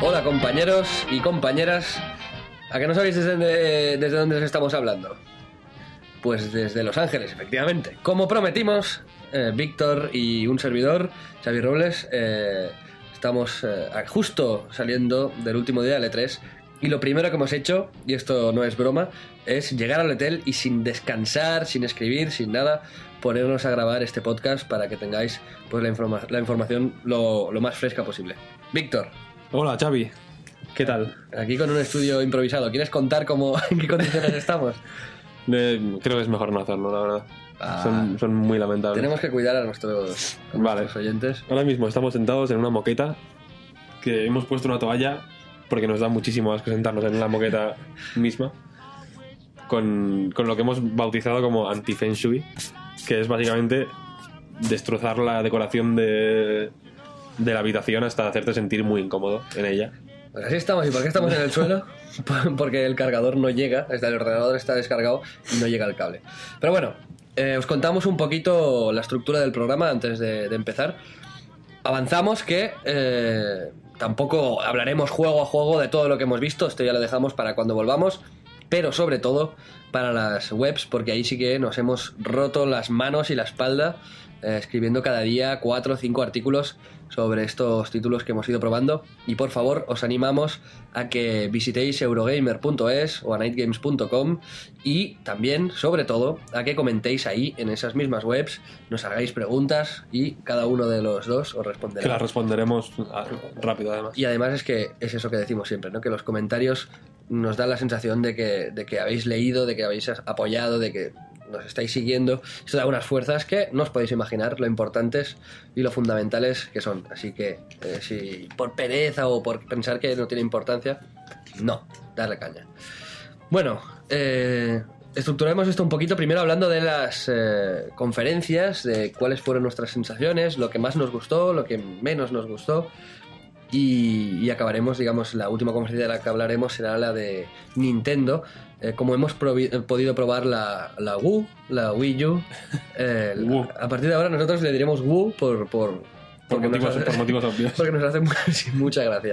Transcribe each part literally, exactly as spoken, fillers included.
Hola compañeros y compañeras. ¿A que no sabéis desde, desde dónde os estamos hablando? Pues desde Los Ángeles, efectivamente. Como prometimos, eh, Víctor y un servidor, Xavi Robles, eh, estamos eh, justo saliendo del último día del E tres. Y lo primero que hemos hecho, y esto no es broma, es llegar al hotel y sin descansar, sin escribir, sin nada, ponernos a grabar este podcast para que tengáis pues la, informa- la información lo, lo más fresca posible. Víctor. Hola, Xavi. ¿Qué tal? Aquí con un estudio improvisado. ¿Quieres contar cómo, en qué condiciones estamos? Eh, creo que es mejor no hacerlo, la verdad. Ah, son, son muy lamentables. Tenemos que cuidar a nuestros, a vale. nuestros oyentes. Ahora mismo estamos sentados en una moqueta que hemos puesto una toalla porque nos da muchísimo asco sentarnos en la moqueta misma con, con lo que hemos bautizado como anti-feng shui, que es básicamente destrozar la decoración de, de la habitación hasta hacerte sentir muy incómodo en ella. Pues así estamos. ¿Y por qué estamos en el suelo? Porque el cargador no llega, el ordenador está descargado y no llega el cable. Pero bueno, eh, os contamos un poquito la estructura del programa antes de, de empezar. Avanzamos que eh, tampoco hablaremos juego a juego de todo lo que hemos visto, esto ya lo dejamos para cuando volvamos, pero sobre todo para las webs, porque ahí sí que nos hemos roto las manos y la espalda eh, escribiendo cada día cuatro o cinco artículos sobre estos títulos que hemos ido probando. Y por favor os animamos a que visitéis eurogamer punto es o a nightgames punto com y también, sobre todo, a que comentéis ahí en esas mismas webs, nos hagáis preguntas y cada uno de los dos os responderá. Que las responderemos rápido, además. Y además es que es eso que decimos siempre, ¿no? Que los comentarios nos dan la sensación de que, de que habéis leído, de que habéis apoyado, de que nos estáis siguiendo. Esto da unas fuerzas que no os podéis imaginar lo importantes y lo fundamentales que son. Así que eh, si por pereza o por pensar que no tiene importancia, no, darle caña. Bueno, eh, estructuraremos esto un poquito primero hablando de las eh, conferencias, de cuáles fueron nuestras sensaciones, lo que más nos gustó, lo que menos nos gustó. Y, y acabaremos, digamos, la última conferencia de la que hablaremos será la de Nintendo. Eh, como hemos provi- podido probar la, la Wii, la Wii U, eh, Wii. a partir de ahora nosotros le diremos Wii por, por, por, motivos, hace, por motivos obvios. Porque nos hace sí, mucha gracia.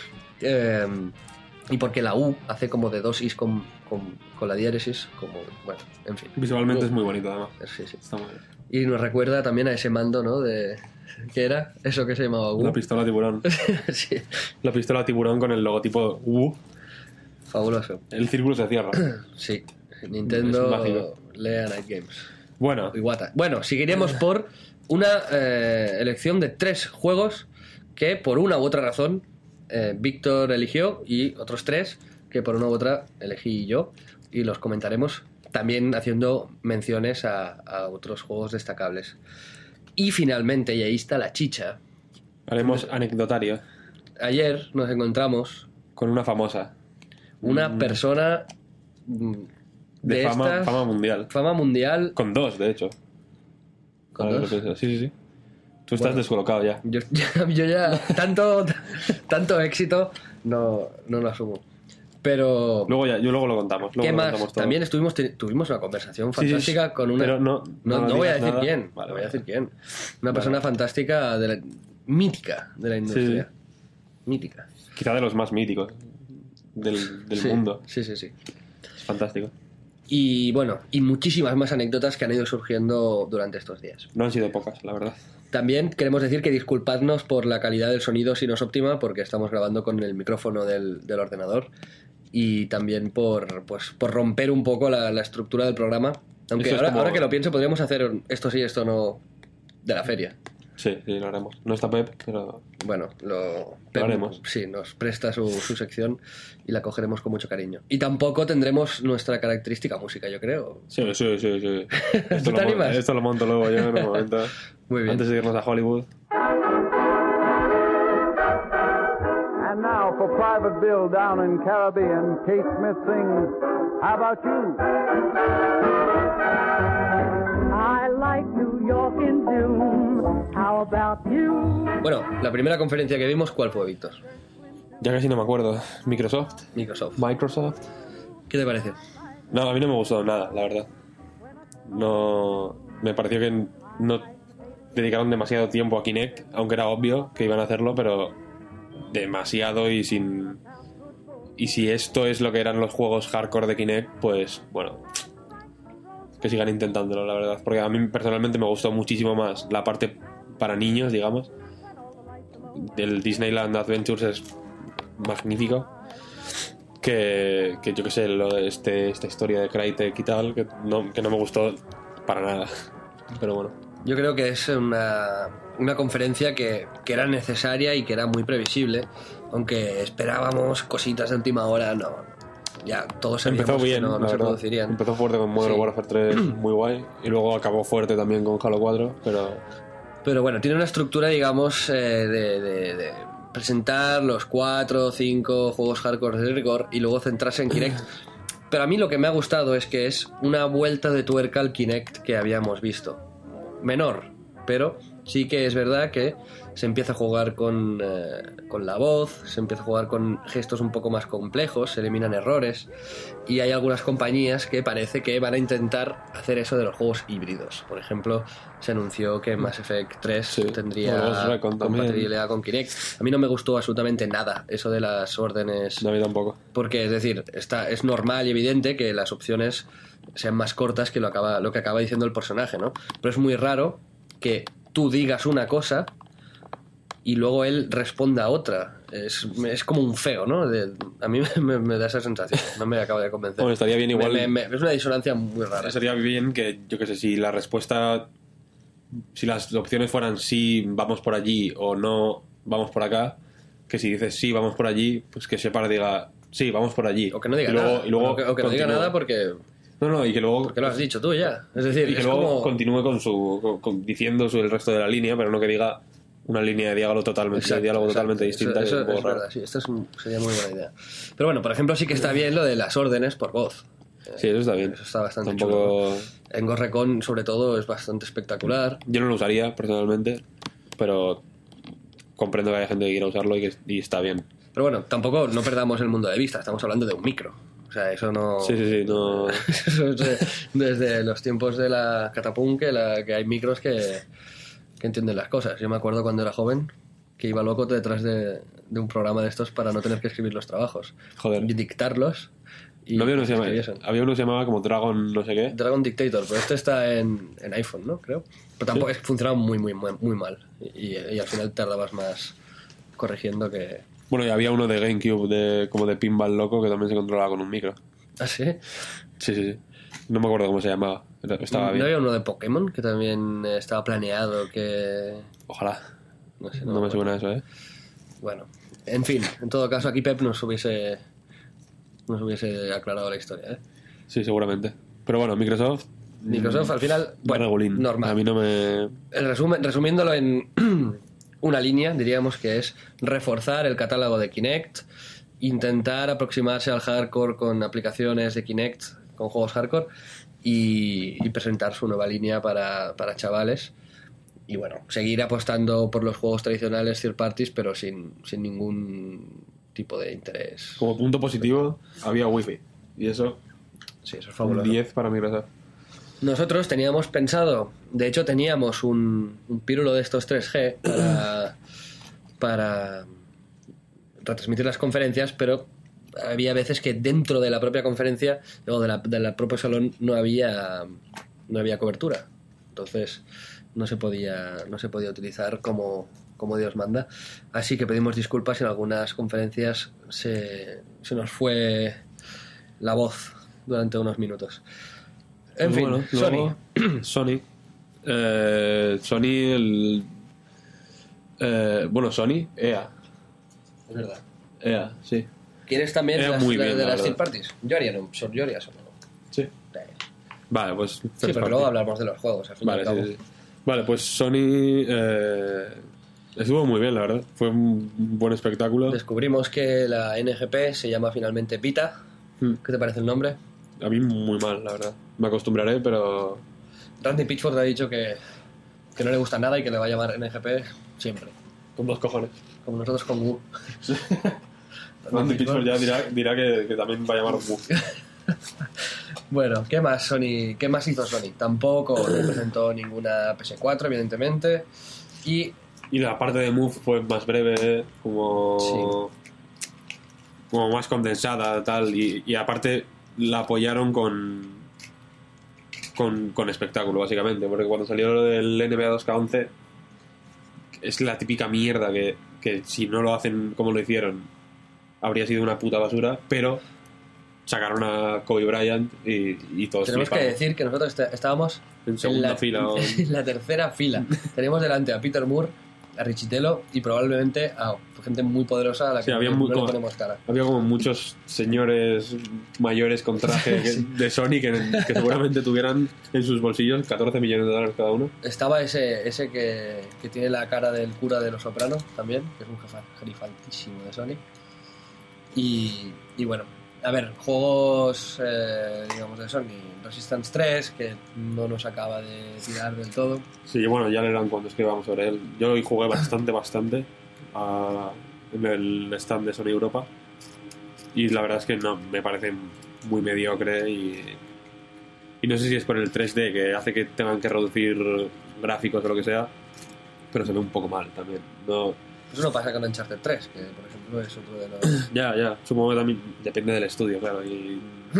Eh, y porque la U hace como de dosis con, con, con la diéresis, como, bueno, en fin. Visualmente U. es muy bonito, además. Sí, sí. Está muy bien. Y nos recuerda también a ese mando, ¿no? De, ¿qué era? Eso que se llamaba U. La pistola tiburón. Sí. La pistola tiburón con el logotipo U. Fabuloso. El círculo se cierra. Sí. Nintendo lea Night Games. Bueno. Iwata. Bueno, seguiremos por una eh, elección de tres juegos que por una u otra razón eh, Víctor eligió y otros tres que por una u otra elegí yo y los comentaremos también haciendo menciones a, a otros juegos destacables. Y finalmente, y ahí está la chicha. Haremos anecdotario. Ayer nos encontramos con una famosa. Una mm. persona de, de fama, estas, fama mundial. Fama mundial. Con dos, de hecho. ¿Con dos? Sí, sí, sí. Tú estás bueno, descolocado ya. Yo, ya, yo ya tanto, tanto éxito no, no lo asumo. Pero luego ya, yo luego lo contamos. Luego ¿qué lo más? Contamos todo. También estuvimos tuvimos una conversación fantástica sí, sí, con una. Pero no, no, no, no voy a decir nada. quién. Vale, no voy a vale. decir quién. Una persona vale. fantástica, de la, mítica de la industria. Sí. Mítica. Quizá de los más míticos del, del sí, mundo. Sí, sí, sí. Es fantástico. Y bueno, y muchísimas más anécdotas que han ido surgiendo durante estos días. No han sido pocas, la verdad. También queremos decir que disculpadnos por la calidad del sonido si no es óptima, porque estamos grabando con el micrófono del, del ordenador. Y también por, pues, por romper un poco la, la estructura del programa. Aunque ahora, como... ahora que lo pienso, podríamos hacer esto sí, esto no, de la feria. Sí, sí, lo haremos. No está Pep, pero... Bueno, lo, Pep, lo haremos. Sí, nos presta su, su sección y la cogeremos con mucho cariño. Y tampoco tendremos nuestra característica música, yo creo. Sí, sí, sí, sí. Esto, ¿Tú te lo, esto lo monto luego yo en un momento. Muy bien. Antes de irnos a Hollywood. And now for Private Bill down in Caribbean, Kate Smith sings, How About You? I like New York in June. How about you? Bueno, la primera conferencia que vimos, ¿cuál fue, Víctor? Ya casi no me acuerdo. ¿Microsoft? Microsoft. Microsoft. ¿Qué te parece? No, a mí no me gustó nada, la verdad. No... Me pareció que no dedicaron demasiado tiempo a Kinect, aunque era obvio que iban a hacerlo, pero demasiado y sin... Y si esto es lo que eran los juegos hardcore de Kinect, pues bueno, que sigan intentándolo, la verdad. Porque a mí personalmente me gustó muchísimo más la parte para niños, digamos. Del Disneyland Adventures es magnífico. Que, que yo que sé, lo de este, esta historia de Crytek y tal, que no, que no me gustó para nada. Pero bueno. Yo creo que es una, una conferencia que, que era necesaria y que era muy previsible, aunque esperábamos cositas de última hora, no. Ya todos sabíamos Empezó bien, que no, no la se verdad. producirían. Empezó fuerte con Modern Sí. Warfare tres, muy guay. Y luego acabó fuerte también con Halo cuatro, pero... Pero bueno, tiene una estructura, digamos, eh, de, de, de presentar los cuatro o cinco juegos hardcore de rigor y luego centrarse en Kinect. Pero a mí lo que me ha gustado es que es una vuelta de tuerca al Kinect que habíamos visto. Menor, pero sí que es verdad que se empieza a jugar con, eh, con la voz, se empieza a jugar con gestos un poco más complejos, se eliminan errores y hay algunas compañías que parece que van a intentar hacer eso de los juegos híbridos. Por ejemplo, se anunció que Mass Effect tres Sí. tendría O Ghost Recon también. compatibilidad con Kinect. A mí no me gustó absolutamente nada eso de las órdenes, No, a mí tampoco. porque es decir, está, es normal y evidente que las opciones sean más cortas que lo, acaba, lo que acaba diciendo el personaje, ¿no? Pero es muy raro que tú digas una cosa y luego él responda a otra. Es, es como un feo, ¿no? De- a mí me, me da esa sensación. No me acaba de convencer. Bueno, estaría bien igual... Me- me- me- es una disonancia muy rara. Sería bien que, yo que sé, si la respuesta... Si las opciones fueran sí, vamos por allí, o no, vamos por acá, que si dices sí, vamos por allí, pues que Shepard diga sí, vamos por allí. O que no diga y luego, nada. Y luego o que, o que no diga continúe. nada porque, No, no, y que luego... porque lo has dicho tú ya. Es decir, Y que es luego como... continúe con su... con- con- diciendo su, el resto de la línea, pero no que diga una línea de diálogo totalmente, Exacto, de diálogo exacto. totalmente distinta. Eso, y eso un poco es raro. verdad, sí, esta es un- sería muy buena idea. Pero bueno, por ejemplo, sí que está bien lo de las órdenes por voz. Sí, eso está bien. Eso está bastante Tampoco... chulo. En Ghost Recon, sobre todo, es bastante espectacular. Yo no lo usaría personalmente, pero comprendo que hay gente que quiera usarlo y que y está bien. Pero bueno, tampoco no perdamos el mundo de vista. Estamos hablando de un micro. O sea, eso no... Sí, sí, sí, no... Eso es de- desde los tiempos de la catapum que, la, que hay micros que, que entienden las cosas. Yo me acuerdo cuando era joven que iba loco detrás de, de un programa de estos para no tener que escribir los trabajos. Joder. Y dictarlos. Y No había, uno que se llama- escribiesen. había uno que se llamaba como Dragon no sé qué. Dragon Dictator, pero este está en, en iPhone, ¿no? Creo. Pero tampoco es que funcionaba muy, muy, muy, muy mal. Y, y al final tardabas más corrigiendo que... Bueno, y había uno de GameCube de, como de pinball loco que también se controlaba con un micro. ¿Ah, sí? Sí, sí, sí. No me acuerdo cómo se llamaba. Era- Estaba ¿No bien. había uno de Pokémon que también eh, estaba planeado que... Ojalá. No sé, No me acuerdo. suena eso, ¿eh? Bueno, en fin, en todo caso aquí Pep nos hubiese nos hubiese aclarado la historia, ¿eh? Sí, seguramente. Pero bueno, Microsoft... Microsoft al final, bueno, regulín. normal. A mí no me... El resumen, resumiéndolo en una línea, diríamos que es reforzar el catálogo de Kinect, intentar aproximarse al hardcore con aplicaciones de Kinect, con juegos hardcore, y, y presentar su nueva línea para, para chavales. Y bueno, seguir apostando por los juegos tradicionales third parties, pero sin, sin ningún tipo de interés. Como punto positivo, había Wi-Fi. Y eso, Sí, eso es un fabuloso. diez para Microsoft. Nosotros teníamos pensado, de hecho teníamos un, un pírulo de estos tres G para, para retransmitir las conferencias, pero había veces que dentro de la propia conferencia o de la, del propio salón no había, no había cobertura. Entonces no se podía, no se podía utilizar como, como Dios manda. Así que pedimos disculpas si en algunas conferencias se, se nos fue la voz durante unos minutos. En Pues fin, bueno, Sony. luego, Sony. Eh, Sony, el. eh, bueno, Sony, E A. Es verdad. E A, sí. ¿Quieres también Era las, muy la- bien, de la las verdad. third parties? Yo haría, no, son- yo haría solo. Sí. Eh, Vale, pues. Sí, first pero luego party. hablamos de los juegos, al fin y Vale, al cabo. sí, sí. Vale, pues Sony. Eh, estuvo muy bien, la verdad. Fue un buen espectáculo. Descubrimos que la N G P se llama finalmente Vita. Hmm. ¿Qué te parece el nombre? A mí muy mal, la verdad. Me acostumbraré, pero. Randy Pitchford ha dicho que, que no le gusta nada y que le va a llamar N G P siempre. Con dos cojones. Como nosotros con Wu. Randy Pitchford ya dirá, dirá que, que también va a llamar Wu. Bueno, ¿qué más Sony? ¿Qué más hizo Sony? Tampoco le presentó ninguna P S cuatro, evidentemente. Y Y la parte de Move fue más breve, como... Sí. como más condensada, tal. Y, y aparte la apoyaron con, con... con espectáculo, básicamente. Porque cuando salió lo del N B A dos K once es la típica mierda que, que si no lo hacen como lo hicieron habría sido una puta basura, pero sacaron a Kobe Bryant y, y todos Tenemos flipamos. que decir que nosotros est- estábamos En segunda la, fila o- en la tercera fila. Tenemos delante a Peter Moore, a Richitello y probablemente a gente muy poderosa a la que Sí, había no, mu- no le como- ponemos cara. Había como muchos señores mayores con traje que- Sí. de Sony que, que seguramente tuvieran en sus bolsillos catorce millones de dólares cada uno. Estaba ese, ese que, que tiene la cara del cura de Los Sopranos también, que es un jefa gerifantísimo de Sony. Y, y bueno, a ver, juegos, eh, digamos, de Sony. Resistance tres, que no nos acaba de tirar del todo. Sí, bueno, ya leerán cuando escribamos sobre él. Yo hoy jugué bastante, bastante a- en el stand de Sony Europa. Y la verdad es que no, me parece muy mediocre y, y no sé si es por el tres D que hace que tengan que reducir gráficos o lo que sea, pero se ve un poco mal también. No, Eso no pasa con Uncharted tres, que por ejemplo es otro de los... ya, ya, supongo que también depende del estudio, claro. Y,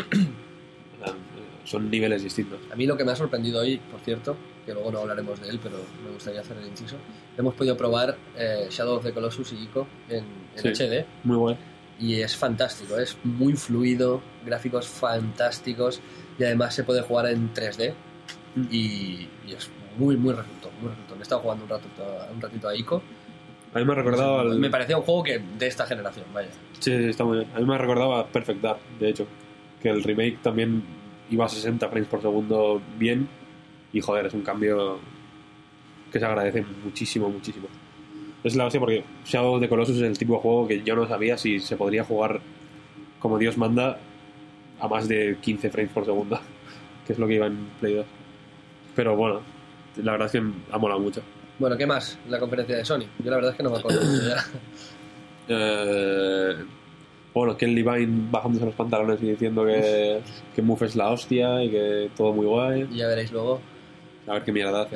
o sea, son niveles distintos. A mí lo que me ha sorprendido hoy, por cierto, que luego no hablaremos de él, pero me gustaría hacer el inciso, hemos podido probar eh, Shadow of the Colossus y Ico en, en Sí. H D Muy guay. y es fantástico, es muy fluido, gráficos fantásticos y además se puede jugar en tres D y, y es muy, muy resultón, muy resultón. He estado jugando un ratito, un ratito a Ico. A mí me ha recordado al... Me parecía un juego que de esta generación, vaya. Sí, sí, está muy bien. A mí me ha recordado a Perfect Dark, de hecho. Que el remake también iba a sesenta frames por segundo bien. Y joder, es un cambio que se agradece muchísimo, muchísimo. Es la hostia porque Shadow of the Colossus es el tipo de juego que yo no sabía si se podría jugar como Dios manda a más de quince frames por segundo. Que es lo que iba en Play dos. Pero bueno, la verdad es que ha molado mucho. Bueno, ¿qué más? La conferencia de Sony. Yo la verdad es que no me acuerdo mucho ya. Eh, bueno, Ken Levine bajándose los pantalones y diciendo que, que Move es la hostia y que todo muy guay. Y ya veréis luego. A ver qué mierda hace.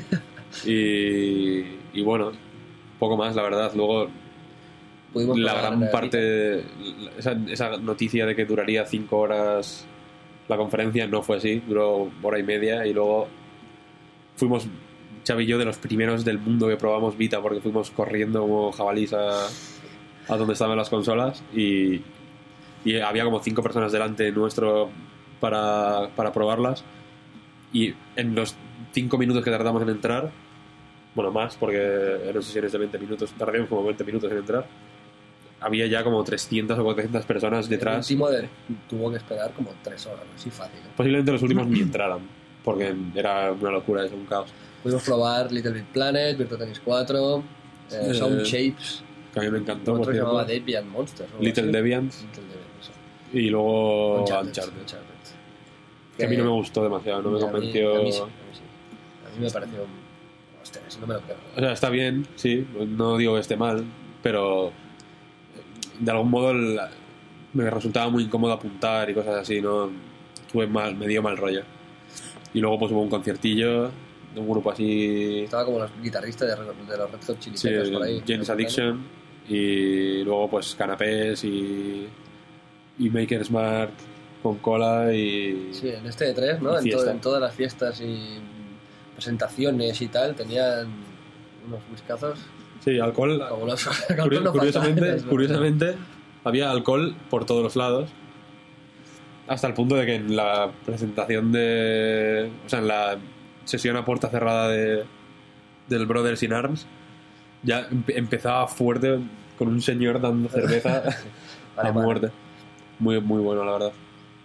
Y, y bueno, poco más, la verdad. Luego, Pudimos la probar gran la parte, esa, esa noticia de que duraría cinco horas la conferencia no fue así, duró hora y media y luego fuimos, Xavi y yo, de los primeros del mundo que probamos Vita porque fuimos corriendo como jabalís a, a donde estaban las consolas y, y había como cinco personas delante nuestro para, para probarlas y en los cinco minutos que tardamos en entrar, bueno, más porque eran sesiones de veinte minutos, tardamos como veinte minutos en entrar, había ya como trescientas o cuatrocientas personas detrás. El último de, tuvo que esperar como tres horas, así fácil. ¿eh? Posiblemente los últimos ni entraran porque era una locura, es un caos. Pudimos probar Little Big Planet, Virtua Tennis cuatro, eh, Eh, Sound Shapes, Que a mí me encantó, otro por que se llamaba cierto. Deviant Monsters. o algo Little así. Deviants Little Deviants, eso. y luego Uncharted, Uncharted. Uncharted. Que a mí no me gustó demasiado, no me Y a mí- convenció. A mí, sí, a mí sí. A mí me pareció... Hostia, eso no me lo creo. O sea, está bien, sí, no digo que esté mal, pero de algún modo el- me resultaba muy incómodo apuntar y cosas así, no tuve mal, me dio mal rollo. Y luego pues hubo un conciertillo de un grupo así, Estaba como los guitarristas de, de los Red Hot Chili sí, Peppers por ahí. James ¿no? Addiction, y luego pues canapés y, y Maker Smart con cola y... Sí, en este E tres, ¿no? Y En, fiesta. to- en todas las fiestas y presentaciones y tal, tenían unos whiskazos Sí, alcohol. fabulosos. Curio- Alcohol no curiosamente, falta, es verdad. curiosamente, había alcohol por todos los lados. Hasta el punto de que en la presentación de. O sea, en la sesión a puerta cerrada de, del Brothers in Arms, ya empe- empezaba fuerte con un señor dando cerveza Vale, a vale. muerte. Muy, muy bueno, la verdad.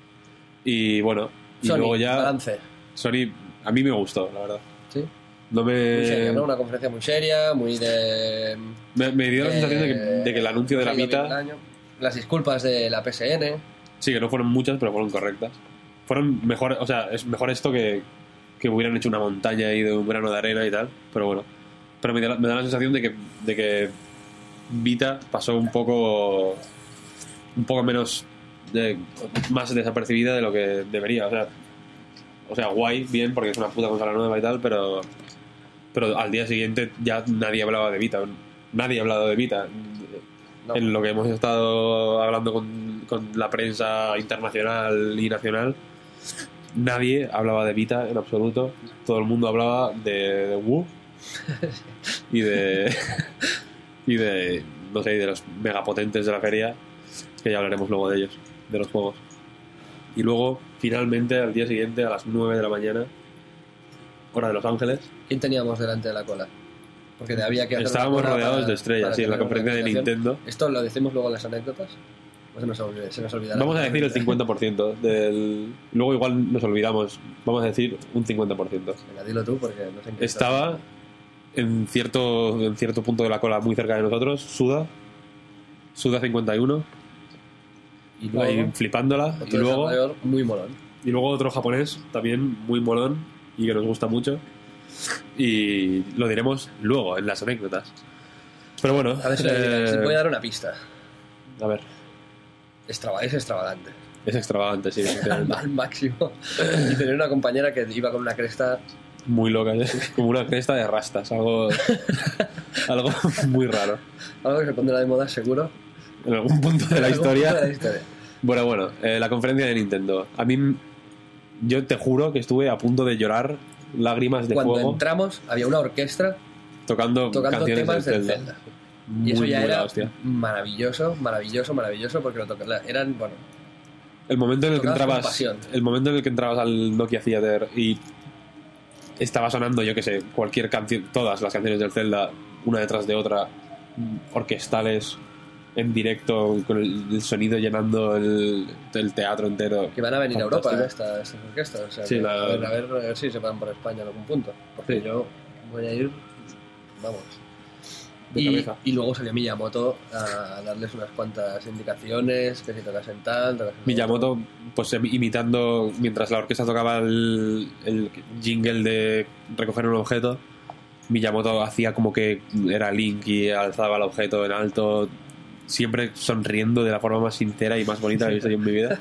Y bueno, y Sony, luego ya. balance. Sony, a mí me gustó, la verdad. Sí. No me. Muy seria, ¿no? Una conferencia muy seria, muy de... me, me dio la sensación de que, de que el anuncio de la Halo del Vita. año. Las disculpas de la P S N. Sí, que no fueron muchas, pero fueron correctas. Fueron mejor, o sea, es mejor esto que, que hubieran hecho una montaña ahí de un grano de arena y tal, pero bueno. Pero me da, la- me da la sensación de que, de que Vita pasó un poco un poco menos de, más desapercibida de lo que debería, o sea, o sea, guay, bien, porque es una puta consola nueva y tal, pero pero al día siguiente ya nadie hablaba de Vita. Nadie ha hablado de Vita. No. En lo que hemos estado hablando con, con la prensa internacional y nacional, nadie hablaba de Vita en absoluto. Todo el mundo hablaba de, de Wii y de y de no sé, de los megapotentes de la feria, que ya hablaremos luego de ellos, de los juegos. Y luego finalmente al día siguiente a las nueve de la mañana, hora de Los Ángeles, ¿Quién teníamos delante de la cola? Porque había que hacer estábamos una cola rodeados para- de estrellas, para sí, en la tener conferencia de organización. Nintendo. ¿Esto lo decimos luego en las anécdotas? ¿O se nos, olvida, se nos olvidará? Vamos a decir el cincuenta por ciento del... Luego igual nos olvidamos. Vamos a decir un cincuenta por ciento. Venga, dilo tú porque no sé en qué Estaba en cierto, en cierto punto de la cola muy cerca de nosotros, Suda. Suda cincuenta y uno. Y luego, Ahí flipándola. otro Y luego, desarrollador muy molón. y luego otro japonés, también muy molón y que nos gusta mucho. Y lo diremos luego, en las anécdotas. Pero bueno, A ver si, lo eh, adivináis. Si voy a dar una pista. a ver, Extrava- es extravagante. es extravagante, sí, efectivamente. Al máximo. Y tener una compañera que iba con una cresta. Muy loca, ¿eh? Como una cresta de rastas, algo, algo muy raro. Algo que se pondrá de moda seguro. En algún punto de la En algún punto historia. de la historia. Bueno, bueno, eh, la conferencia de Nintendo. A mí, yo te juro que estuve a punto de llorar, lágrimas de Cuando fuego, entramos había una orquestra tocando, tocando canciones temas del del Zelda. Zelda. Muy, Y eso ya muy la era hostia. maravilloso, maravilloso, maravilloso porque lo toca- eran, bueno, El momento en el que tocabas con entrabas, pasión. el momento en el que entrabas al Nokia Theater y estaba sonando, yo que sé, cualquier canción, todas las canciones del Zelda, una detrás de otra, orquestales, en directo, con el, el sonido llenando el, el teatro entero. que van a venir a Europa Fantástico. esta- estas orquestas. O sea, Sí, que la- a, ver, a, ver, a ver si se van por España en algún punto. Porque Sí. yo voy a ir, vamos. De Y, cabeza. y luego salió Miyamoto a darles unas cuantas indicaciones, que si tocasen tal, tocasen Miyamoto, pues em- imitando, mientras la orquesta tocaba el, el jingle de recoger un objeto, Miyamoto hacía como que era Link y alzaba el objeto en alto, siempre sonriendo de la forma más sincera y más bonita que he visto yo en mi vida.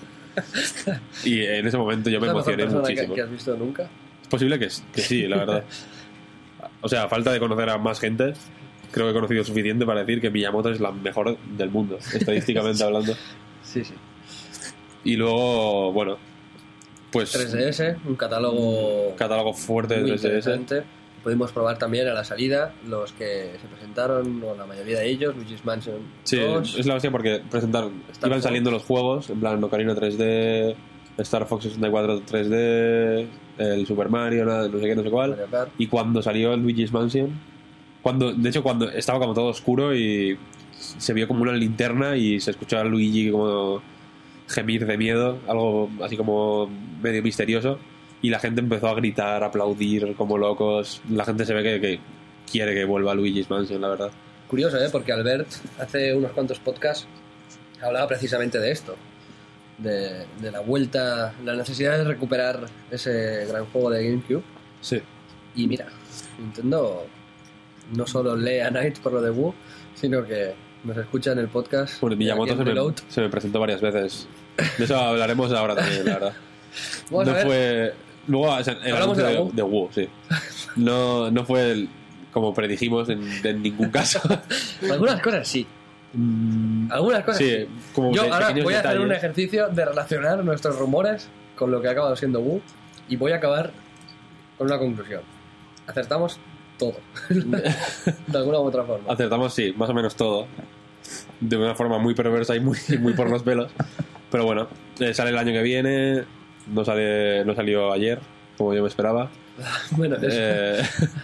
Y en ese momento yo me ¿Es la mejor emocioné persona que, muchísimo. que has visto nunca? Es posible que, que sí, la verdad. O sea, a falta de conocer a más gente, creo que he conocido suficiente para decir que Miyamoto es la mejor del mundo, estadísticamente hablando. Sí, sí. Y luego, bueno, pues tres D S, un catálogo catálogo fuerte de muy tres D S. interesante. Pudimos probar también a la salida los que se presentaron, o la mayoría de ellos, Luigi's Mansion Sí, dos. es la hostia porque presentaron, Star iban Fox. saliendo los juegos, en plan Ocarina tres D, Star Fox sesenta y cuatro tres D, el Super Mario, nada, no sé qué, no sé cuál. Mario Kart. Y cuando salió el Luigi's Mansion, cuando, de hecho cuando estaba como todo oscuro y se vio como una linterna y se escuchaba a Luigi como gemir de miedo, algo así como medio misterioso, y la gente empezó a gritar, a aplaudir como locos. La gente se ve que, que quiere que vuelva Luigi's Mansion, la verdad. Curioso, ¿eh? Porque Albert hace unos cuantos podcasts hablaba precisamente de esto. De, de la vuelta, la necesidad de recuperar ese gran juego de GameCube. Sí. Y mira, Nintendo no solo lee a Night por lo de Wii, sino que nos escucha en el podcast. Bueno, Miyamoto aquí se en me, Reload. se me presentó varias veces. De eso hablaremos ahora también, la verdad. Vamos no a ver. fue... Luego o sea, el Hablamos de la anuncio Wii. de, de Wii, sí. No, no fue el- como predijimos en, en ningún caso. Algunas cosas sí. Mm, Algunas cosas sí. sí, como Yo de- ahora pequeños voy a hacer detalles. un ejercicio de relacionar nuestros rumores con lo que ha acabado siendo Wii y voy a acabar con una conclusión. Acertamos todo. De alguna u otra forma. Acertamos, sí, más o menos todo. De una forma muy perversa y muy, muy por los pelos. Pero bueno, eh, sale el año que viene. No sale no salió ayer, como yo me esperaba. Bueno, eso. Eh,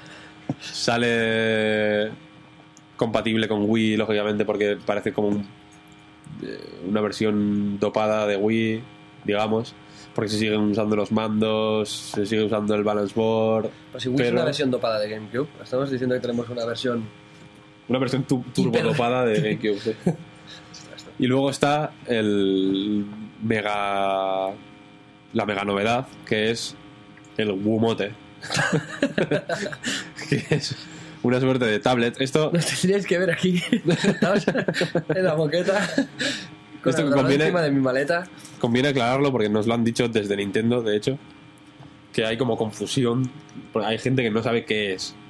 sale compatible con Wii, lógicamente, porque parece como un- eh, una versión dopada de Wii, digamos. Porque se siguen usando los mandos, se sigue usando el balance board. Pues si Wii es pero- una versión dopada de GameCube, estamos diciendo que tenemos una versión. Una versión tu- turbo Hiper- dopada de GameCube, sí. Y luego está el mega... la mega novedad, que es el Wiimote. Que es una suerte de tablet. Esto, Nos tendríais que ver aquí. Estamos en la moqueta. Con Esto el ordenador conviene- encima de mi maleta. conviene aclararlo porque nos lo han dicho desde Nintendo, de hecho, que hay como confusión. Porque hay gente que no sabe qué es.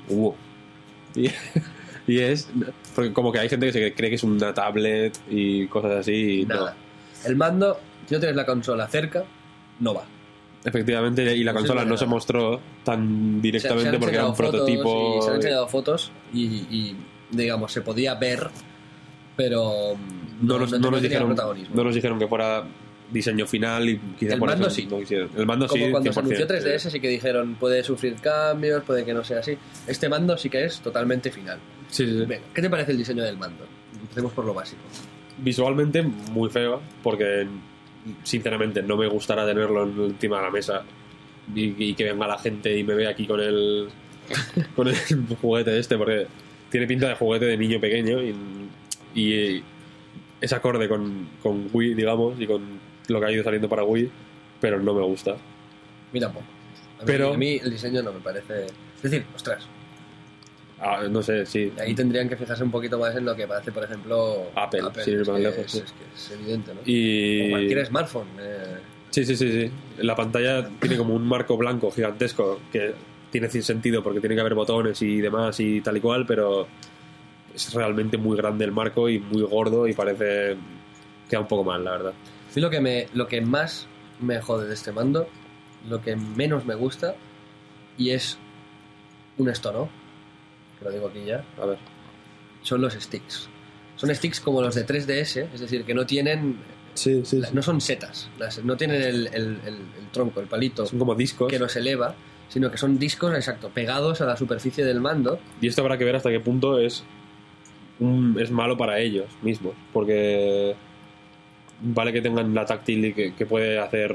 Uh. Y, y es... Porque como que hay gente que se cree que es una tablet y cosas así. Y Nada. no. El mando, si no tienes la consola cerca, no va. Efectivamente, y la No consola sirve de no se nada. mostró tan Se- directamente se han porque era un enseñado fotos prototipo. y se han enseñado fotos y, y, digamos, se podía ver, pero no, nos, no, no nos tenía dijeron, protagonismo. no nos dijeron que fuera diseño final y quizá El por mando eso sí. no quisieron. El mando Como sí, cuando se cien por ciento, anunció tres D S sí que dijeron puede sufrir cambios, puede que no sea así. Este mando sí que es totalmente final. Sí, sí, sí. Venga, ¿qué te parece el diseño del mando? Empecemos por lo básico. Visualmente muy feo porque sinceramente no me gustará tenerlo encima de la mesa y, y que venga la gente y me vea aquí con el con el juguete este porque tiene pinta de juguete de niño pequeño y, y es acorde con, con Wii, digamos, y con lo que ha ido saliendo para Wii, pero no me gusta. Mira, poco. A mí, Pero- a mí el diseño no me parece... Es decir, ostras, Ah, no sé, sí. ahí tendrían que fijarse un poquito más en lo que parece, por ejemplo, Apple, sin ir es más que lejos, es, sí. es que es evidente, ¿no? Y O cualquier smartphone. eh, sí, sí, sí, sí. La pantalla tiene como un marco blanco gigantesco que tiene sin sentido porque tiene que haber botones y demás y tal y cual, pero es realmente muy grande el marco y muy gordo y parece queda un poco mal, la verdad. A mí lo que, me, lo que más me jode de este mando, lo que menos me gusta, y es un esto, ¿no? Que lo digo aquí ya, A ver. son los sticks. Son sticks como los de tres D S, es decir, que no tienen, Sí, sí, no son setas, las- no tienen el, el- el- el tronco, el palito Son como discos. que los eleva, sino que son discos, exacto, pegados a la superficie del mando. Y esto habrá que ver hasta qué punto es un- es malo para ellos mismos, porque vale que tengan la táctil y que, que puede hacer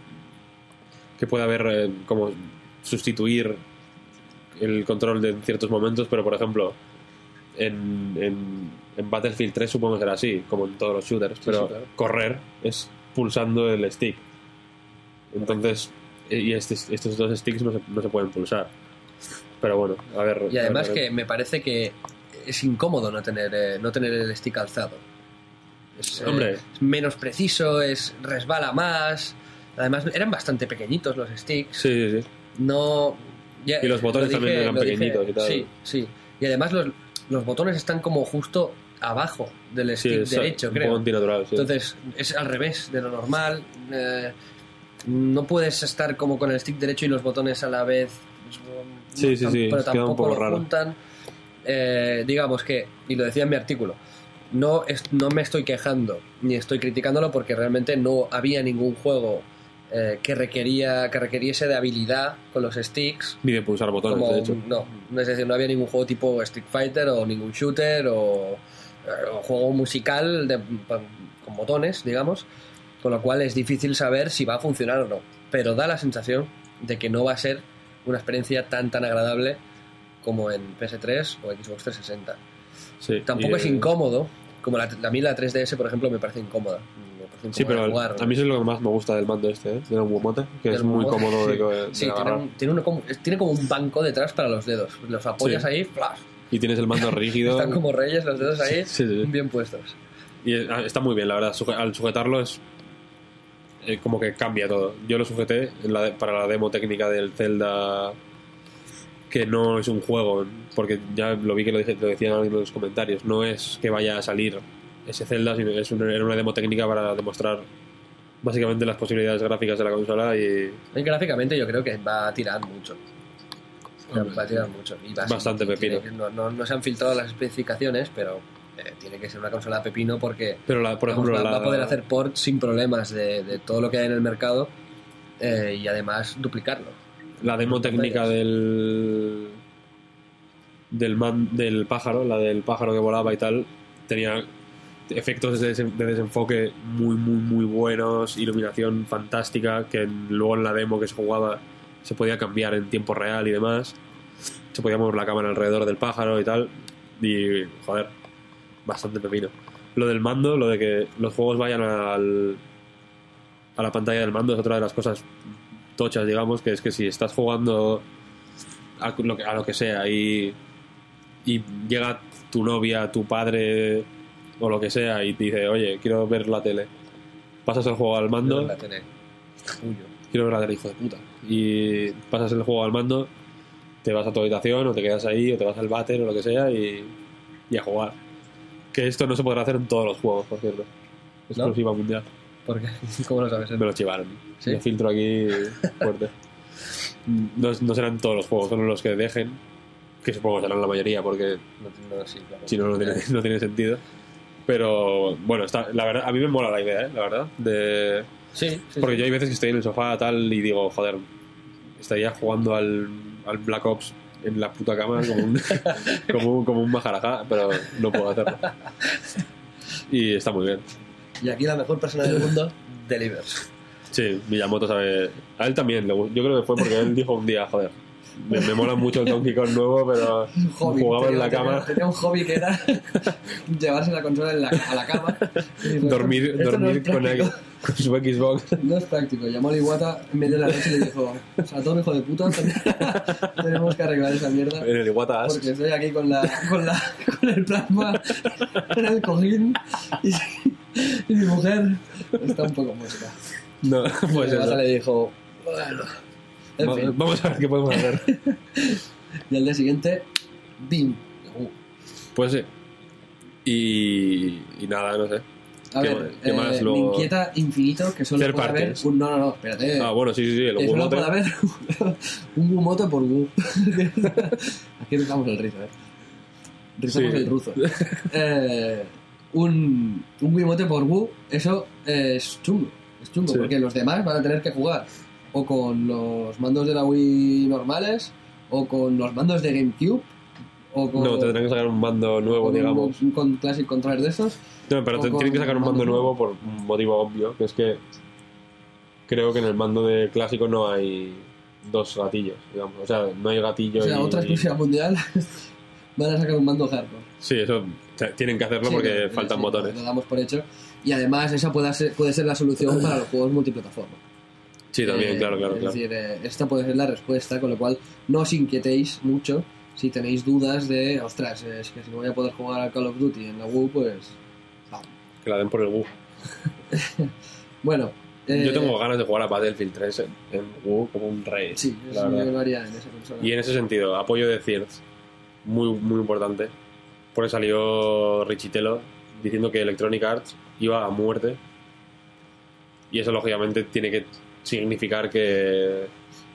que puede haber eh, como sustituir el control de en ciertos momentos, pero por ejemplo en, en, en Battlefield tres supongo que será así, como en todos los shooters, pero sí, claro. correr es pulsando el stick, entonces y estos, estos dos sticks no se, no se pueden pulsar, pero bueno, a ver. Y además a ver. que me parece que es incómodo no tener, eh, no tener el stick alzado. Es, eh, Hombre. es menos preciso, es resbala más. Además eran bastante pequeñitos los sticks. Sí, sí, sí. No. ya- Y los botones lo también eran lo pequeñitos y tal. Sí, sí. Y además los, los botones están como justo abajo del Sí, stick es derecho, un creo. poco antinatural, sí. Entonces es al revés de lo normal. eh, no puedes estar como con el stick derecho y los botones a la vez. Sí, no, sí, tam- sí, Pero queda un tampoco poco lo raro. juntan. Eh, digamos que, y lo decía en mi artículo, no, es, no me estoy quejando ni estoy criticándolo porque realmente no había ningún juego eh, que requería que requiriese de habilidad con los sticks. Ni de pulsar botones, Como, de hecho. no, es decir, no había ningún juego tipo Street Fighter o ningún shooter o, o juego musical de- con botones, digamos, con lo cual es difícil saber si va a funcionar o no. Pero da la sensación de que no va a ser una experiencia tan tan agradable como en P S tres o Xbox trescientos sesenta. Sí, Tampoco y, es eh, incómodo, como la, a mí la tres D S, por ejemplo, me parece incómoda. Me parece Sí, incómoda pero jugar. a mí eso es lo que más me gusta del mando este, ¿eh? De un Wiimote, que Del es muy Wiimote. cómodo de, de Sí, tiene, agarrar. un- tiene, uno como, tiene como un banco detrás para los dedos. Los apoyas Sí. ahí, ¡flash! Y tienes el mando rígido. Están como reyes los dedos ahí, Sí, sí, sí. bien puestos. Y es- ah, está muy bien, la verdad. Suje- al sujetarlo es eh, como que cambia todo. Yo lo sujeté en la de- para la demo técnica del Zelda, que no es un juego, porque ya lo vi que lo, dije, lo decían en los comentarios. No es que vaya a salir ese Zelda, sino es una, era una demo técnica para demostrar básicamente las posibilidades gráficas de la consola y Y gráficamente yo creo que va a tirar mucho. Va a tirar mucho. Y va a- Bastante y tiene pepino. que- no, no, no se han filtrado las especificaciones, pero eh, tiene que ser una consola pepino porque pero la, por vamos, ejemplo va, la, va a poder hacer port sin problemas de, de todo lo que hay en el mercado eh, y además duplicarlo. la demo las técnica pantallas. del del man, del pájaro, la del pájaro que volaba y tal, tenía efectos de, desen- de desenfoque muy muy muy buenos, iluminación fantástica, que en- luego en la demo que se jugaba se podía cambiar en tiempo real y demás, se podía mover la cámara alrededor del pájaro y tal, y joder, bastante pepino. Lo del mando, lo de que los juegos vayan al a la pantalla del mando es otra de las cosas tochas, digamos, que es que si estás jugando a lo que, a lo que sea y, y llega tu novia, tu padre o lo que sea y te dice, oye, quiero ver la tele, pasas el juego al mando, La tele. Capullo. quiero ver la tele, hijo de puta, y pasas el juego al mando, te vas a tu habitación o te quedas ahí o te vas al váter o lo que sea y, y a jugar. Que esto no se podrá hacer en todos los juegos, por cierto. Exclusiva ¿No? mundial. ¿Por qué? ¿Cómo lo sabes? Me lo chivaron. ¿Sí? Me filtro aquí fuerte. No, no serán todos los juegos, son los que dejen, que supongo que serán la mayoría porque No, no, sí, claro. si no, no tiene, no tiene sentido. Pero bueno, está, la verdad, a mí me mola la idea, ¿eh? La verdad. De... Sí, sí, Porque sí. yo hay veces que estoy en el sofá tal y digo, joder, estaría jugando al, al Black Ops en la puta cama como un, como un, como un majarajá, pero no puedo hacerlo. Y está muy bien. Y aquí la mejor persona del mundo, Delivers. Sí, Miyamoto sabe... A él también, le gu- yo creo que fue porque él dijo un día, joder, me, me mola mucho el Donkey Kong nuevo, pero Hobby, jugaba tenía- en la tenía- cama, Tenía un hobby que era llevarse la consola en la- a la cama. Y dijo, dormir, "Esto no dormir es con, el- práctico". con su Xbox. No es práctico. Llamó a Iwata en medio de la noche y le dijo: Saturn, hijo de puta, tenemos que arreglar esa mierda. En el Iwata Ask. Porque estoy aquí con, la, con, la, con el plasma en el cojín y, y mi mujer está un poco muerta. No, pues Y Iwata eso. le dijo: bueno. En Va- fin. Vamos a ver qué podemos hacer. Y al día siguiente, ¡bim! Uh. Pues sí. Y, y nada, no sé. A ¿Qué ver, más- qué eh, más me lo- inquieta infinito que solo Third puede haber parties. un... No, no, no, espérate. Ah, bueno, sí, sí, sí, el que solo Wiimote. puede haber un Wiimote por Wii. Aquí rizamos el rizo, ¿eh? Rizamos Sí. el ruzo. Eh, un, un Wiimote por Wii, eso es chungo. Es chungo, Sí. porque los demás van a tener que jugar o con los mandos de la Wii normales, o con los mandos de GameCube, o con... No, tendrán que sacar un mando nuevo, con digamos. Un, con Classic Controller de estos. No, pero o te- con tienen que sacar un mando mando nuevo. nuevo por un motivo obvio, que es que creo que en el mando de clásico no hay dos gatillos, digamos. O sea, no hay gatillo O sea, y... otra exclusiva mundial van a sacar un mando hardcore. Sí, eso t- tienen que hacerlo Sí, porque lo- faltan sí, botones. Lo damos por hecho. Y además esa puede ser, puede ser la solución para los juegos multiplataforma. Sí, también, Eh, claro, claro, Es claro. decir, eh, esta puede ser la respuesta, con lo cual no os inquietéis mucho si tenéis dudas de, ostras, es que si no voy a poder jugar a Call of Duty en la Wii, pues... ah. Que la den por el Wii. Bueno... eh, Yo tengo ganas de jugar a Battlefield tres en, en Wii como un rey. Sí, la eso verdad. yo lo haría en esa consola. Y en ese sentido, apoyo de Thirds, muy, muy importante, porque salió Richitelo diciendo que Electronic Arts iba a muerte, y eso lógicamente tiene que significar que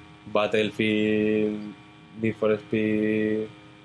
Battlefield, Need for Speed,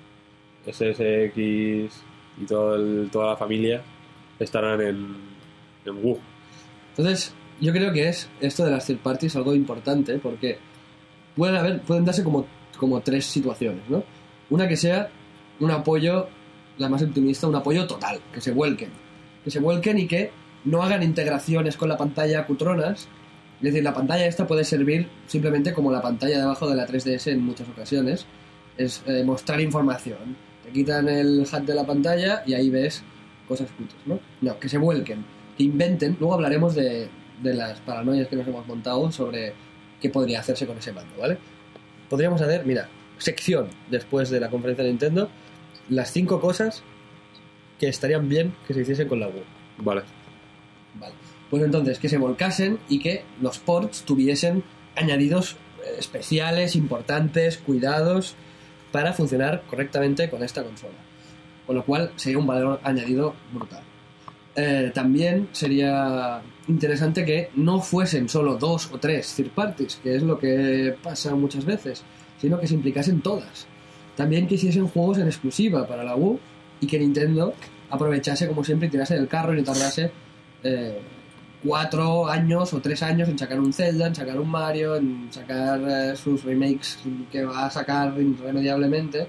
S S X y todo el- toda la familia estarán en, en W U. Entonces, yo creo que es esto de las third parties algo importante, porque pueden haber, pueden darse como, como tres situaciones, ¿no? Una que sea un apoyo, la más optimista, un apoyo total, que se vuelquen. Que se vuelquen y que no hagan integraciones con la pantalla cutronas. Es decir, la pantalla esta puede servir simplemente como la pantalla de abajo de la tres D S en muchas ocasiones. Es eh, mostrar información. Te quitan el H U D de la pantalla y ahí ves cosas putas, ¿no? No, que se vuelquen, que inventen. Luego hablaremos de, de las paranoias que nos hemos montado sobre qué podría hacerse con ese mando, ¿vale? Podríamos hacer, mira, sección después de la conferencia de Nintendo, las cinco cosas que estarían bien que se hiciesen con la Wii. Vale. Vale. Pues entonces, que se volcasen y que los ports tuviesen añadidos eh, especiales, importantes, cuidados, para funcionar correctamente con esta consola. Con lo cual sería un valor añadido brutal. Eh, también sería interesante que no fuesen solo dos o tres third parties, que es lo que pasa muchas veces, sino que se implicasen todas. También que hiciesen juegos en exclusiva para la Wii y que Nintendo aprovechase, como siempre, y tirase del carro y no tardase eh, cuatro años o tres años en sacar un Zelda, en sacar un Mario, en sacar eh, sus remakes que va a sacar irremediablemente.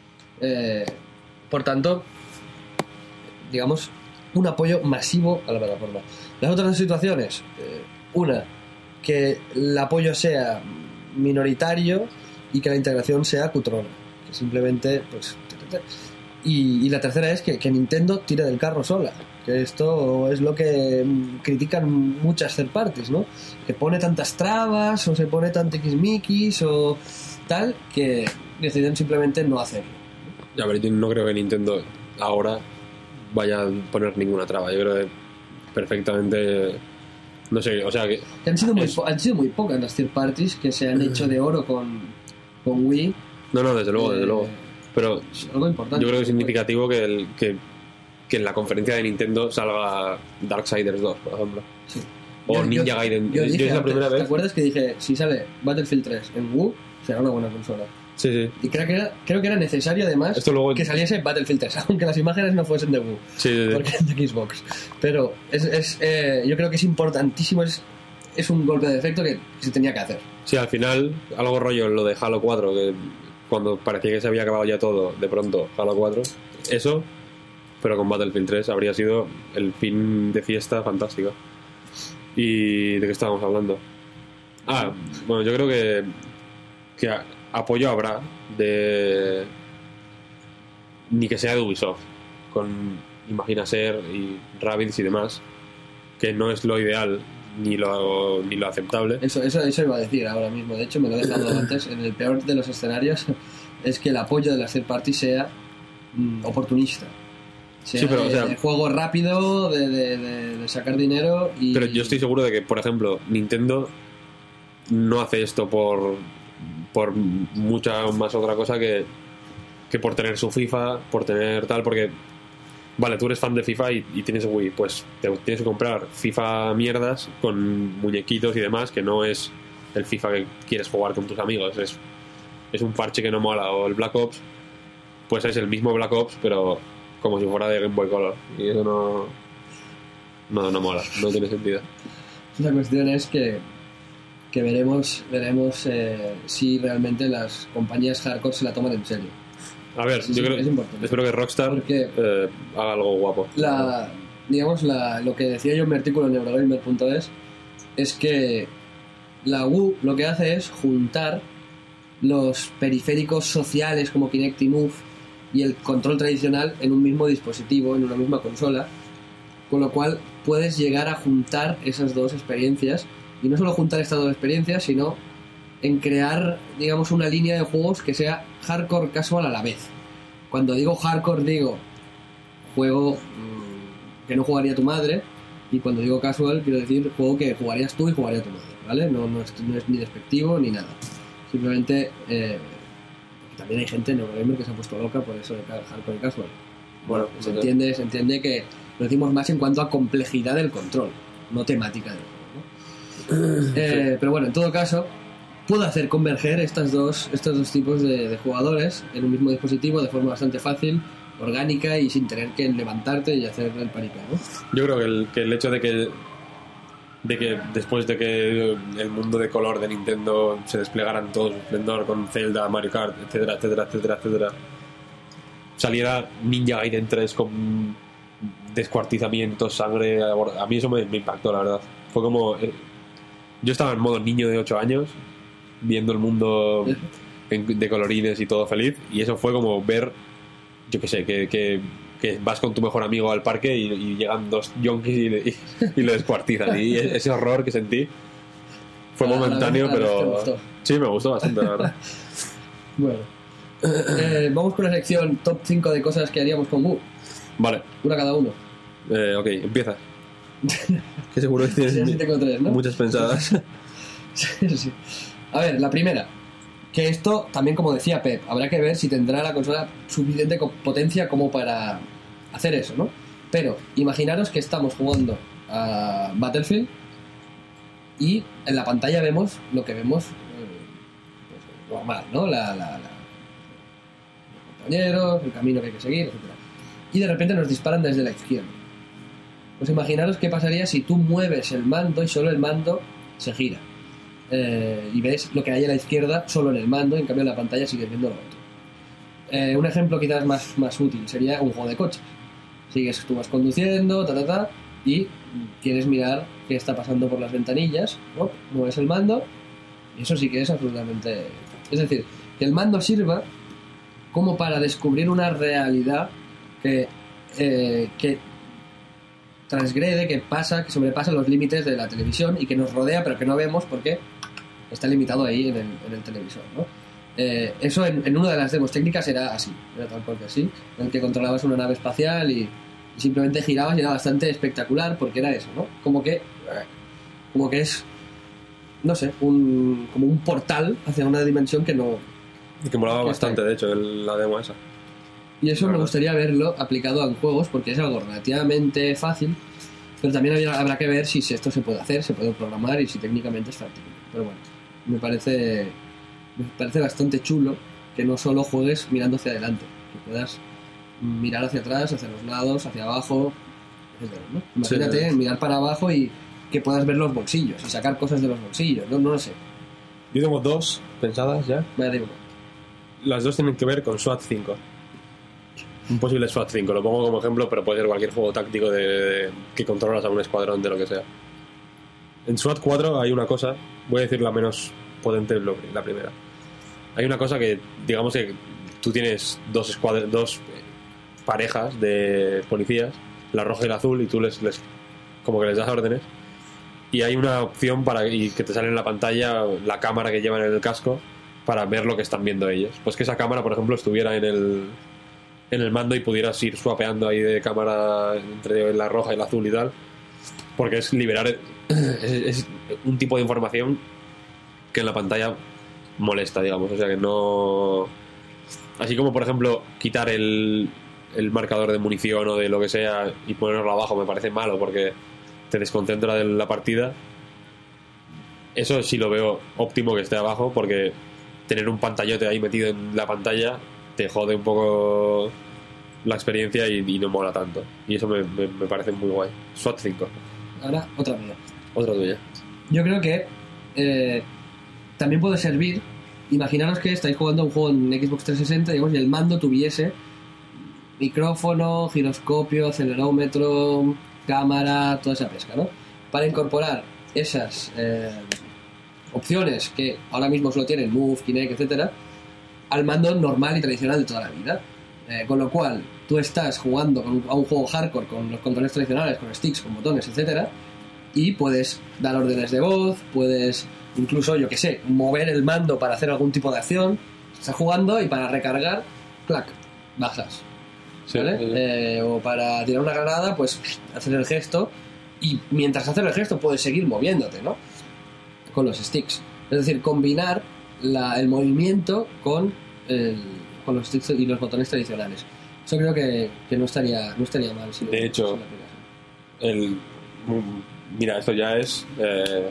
Eh, por tanto, digamos, un apoyo masivo a la plataforma. Las otras dos situaciones, eh, una, que el apoyo sea minoritario y que la integración sea cutrona, que simplemente, pues... Y, y la tercera es que, que Nintendo tire del carro sola, que esto es lo que mm, critican muchas third parties, ¿no? Que pone tantas trabas o se pone tan tiquismiquis o tal que deciden simplemente no hacerlo. A ver, yo no creo que Nintendo ahora vaya a poner ninguna traba. Yo creo que perfectamente... No sé, o sea que... Que han sido muy, Es- po- han sido muy pocas las third parties que se han hecho de oro con, con Wii No, no, desde luego, Eh, desde luego. Pero Algo importante. yo creo que es significativo que, el, que, que en la conferencia de Nintendo salga Darksiders dos, por ejemplo. Sí. O Yo- Ninja yo- Gaiden. Yo, Yo dije es la antes, primera ¿te vez. acuerdas que dije, si sale Battlefield tres en Wii, será una buena consola? Sí, sí. Y creo que era, creo que era necesario además Esto luego- que saliese Battlefield tres, aunque las imágenes no fuesen de Wii, Sí, sí, sí. porque es de Xbox. Pero es, es, eh, yo creo que es importantísimo, es, es un golpe de efecto que se tenía que hacer. Sí, al final, algo rollo lo de Halo cuatro, que cuando parecía que se había acabado ya todo, de pronto, Halo cuatro, eso, pero con Battlefield tres habría sido el fin de fiesta fantástico. ¿Y de qué estábamos hablando? Ah, bueno, yo creo que, que a- apoyo habrá de... ni que sea de Ubisoft, con Imaginaser y Rabbids y demás, que no es lo ideal ni lo, ni lo aceptable. Eso, eso, eso iba a decir ahora mismo, de hecho me lo he dejado antes, en el peor de los escenarios es que el apoyo de la third party sea mm, oportunista. Sea Sí, pero, de, o sea- de juego rápido, de, de, de- de sacar dinero y... Pero yo estoy seguro de que, por ejemplo, Nintendo no hace esto por, por mucha más otra cosa que, que por tener su FIFA, por tener tal, porque, vale, tú eres fan de FIFA y, y tienes Wii, pues te tienes que comprar FIFA mierdas con muñequitos y demás, que no es el FIFA que quieres jugar con tus amigos, es, es un parche que no mola. O el Black Ops, pues es el mismo Black Ops, pero como si fuera de Game Boy Color, y eso no, no, no mola, no tiene sentido. La cuestión es que, que veremos, veremos eh, si realmente las compañías hardcore se la toman en serio. A ver, Sí, yo sí, creo, es importante. espero que Rockstar Porque- eh, haga algo guapo. La, digamos, la, lo que decía yo en mi artículo en Eurogamer punto es es que la Wii lo que hace es juntar los periféricos sociales como Kinect y Move y el control tradicional en un mismo dispositivo, en una misma consola, con lo cual puedes llegar a juntar esas dos experiencias, y no solo juntar estas dos experiencias, sino en crear, digamos, una línea de juegos que sea hardcore casual a la vez. Cuando digo hardcore digo juego mmm, que no jugaría tu madre, y cuando digo casual quiero decir juego que jugarías tú y jugaría tu madre, ¿vale? No, no, es, no es ni despectivo ni nada. Simplemente eh, también hay gente en Eurogamer que se ha puesto loca por eso de hardcore y casual. Bueno, Se entiende, se entiende que lo decimos más en cuanto a complejidad del control, no temática del juego, ¿no? Eh, pero bueno, en todo caso, puedo hacer converger estas dos, estos dos tipos de, de jugadores en un mismo dispositivo de forma bastante fácil, orgánica y sin tener que levantarte y hacer el paripé, ¿no? Yo creo que el, que el hecho de que de que después de que el mundo de color de Nintendo se desplegara en todo su esplendor con Zelda, Mario Kart, etcétera, etcétera, etcétera, etcétera, saliera Ninja Gaiden tres con descuartizamientos, sangre, a mí eso me, me impactó, la verdad. Fue como... eh, yo estaba en modo niño de ocho años viendo el mundo en- de colorines y todo feliz, y eso fue como ver, yo qué sé, que, que, que vas con tu mejor amigo al parque y, y llegan dos yonkis y, y, y lo descuartizan, y ese horror que sentí fue A la- a la momentáneo, vez- a la vez te pero gustó. sí, me gustó bastante, la verdad. Bueno, eh, vamos con la sección top cinco de cosas que haríamos con Wii, Vale, una cada uno. eh, ok, empieza. Que seguro que tienes Sí, sí tengo tres, ¿no? muchas pensadas. Sí. A ver, la primera, que esto también, como decía Pep, habrá que ver si tendrá la consola suficiente co- potencia como para hacer eso, ¿no? Pero imaginaros que estamos jugando a Battlefield y en la pantalla vemos lo que vemos, eh, pues, normal, ¿no? La, la, la- los compañeros, el camino que hay que seguir, etcétera. Y de repente nos disparan desde la izquierda. Pues imaginaros qué pasaría si tú mueves el mando y solo el mando se gira. Eh, y ves lo que hay a la izquierda solo en el mando, y en cambio en la pantalla sigues viendo lo otro. Eh, un ejemplo quizás más, más útil sería un juego de coches. Sigues, tú vas conduciendo, ta, ta, ta, y quieres mirar qué está pasando por las ventanillas, ¿no? Mueves el mando, y eso sí que es absolutamente... Es decir, que el mando sirva como para descubrir una realidad que, eh, que transgrede, que pasa, que sobrepasa los límites de la televisión y que nos rodea, pero que no vemos porque está limitado ahí en el, en el televisor, ¿no? Eh, eso en, en una de las demos técnicas era así, era tal cual que así, en el que controlabas una nave espacial y, y simplemente girabas, y era bastante espectacular porque era eso, ¿no? Como que, como que es, no sé, un, como un portal hacia una dimensión que no, Que molaba Que bastante, está de hecho, el- la demo esa. Y eso La me verdad. gustaría verlo aplicado en juegos porque es algo relativamente fácil, pero también había- habrá que ver si esto se puede hacer, se puede programar y si técnicamente es factible. Pero bueno, me parece, me parece bastante chulo que no solo juegues mirando hacia adelante, que puedas mirar hacia atrás, hacia los lados, hacia abajo, etcétera, ¿no? Imagínate Sí. mirar para abajo y que puedas ver los bolsillos y sacar cosas de los bolsillos, no, no lo sé. Yo tengo dos pensadas ya. Me da igual. Las dos tienen que ver con SWAT cinco. Un posible SWAT cinco, lo pongo como ejemplo, pero puede ser cualquier juego táctico de, de- que controlas a un escuadrón de lo que sea. En SWAT cuatro hay una cosa, voy a decir la menos potente, lo- la primera. Hay una cosa que, digamos que tú tienes dos, escuadr- dos parejas de policías, la roja y la azul, y tú les, les como que les das órdenes. Y hay una opción para y que te sale en la pantalla la cámara que llevan en el casco para ver lo que están viendo ellos. Pues que esa cámara, por ejemplo, estuviera en el en el mando y pudieras ir swapeando ahí de cámara entre la roja y la azul y tal, porque es liberar es, es un tipo de información que en la pantalla molesta, digamos, o sea que no, así como por ejemplo quitar el, el marcador de munición o de lo que sea y ponerlo abajo me parece malo porque te desconcentra de la partida. Eso sí lo veo óptimo que esté abajo, porque tener un pantallote ahí metido en la pantalla te jode un poco la experiencia y, y no mola tanto. Y eso me, me, me parece muy guay. SWAT cinco. Ahora, otra mía. Otra tuya. Yo creo que eh, también puede servir. Imaginaros que estáis jugando un juego en Xbox trescientos sesenta, digamos, y el mando tuviese micrófono, giroscopio, acelerómetro, cámara, toda esa pesca, ¿no? Para incorporar esas eh, opciones que ahora mismo solo tienen Move, Kinect, etcétera, al mando normal y tradicional de toda la vida. Eh, con lo cual, tú estás jugando con, a un juego hardcore con los controles tradicionales, con sticks, con botones, etcétera, y puedes dar órdenes de voz, puedes incluso, yo que sé, mover el mando para hacer algún tipo de acción. Estás jugando y para recargar, clac, bajas. Sí, ¿Vale? sí, sí. Eh, o para tirar una granada, pues hacer el gesto y mientras haces el gesto puedes seguir moviéndote, ¿no? Con los sticks. Es decir, combinar la- el movimiento con, el, con los sticks y los botones tradicionales. Eso creo que, que no estaría no estaría mal. Si lo- De hecho, si lo aplicas. El, mira, esto ya es... eh,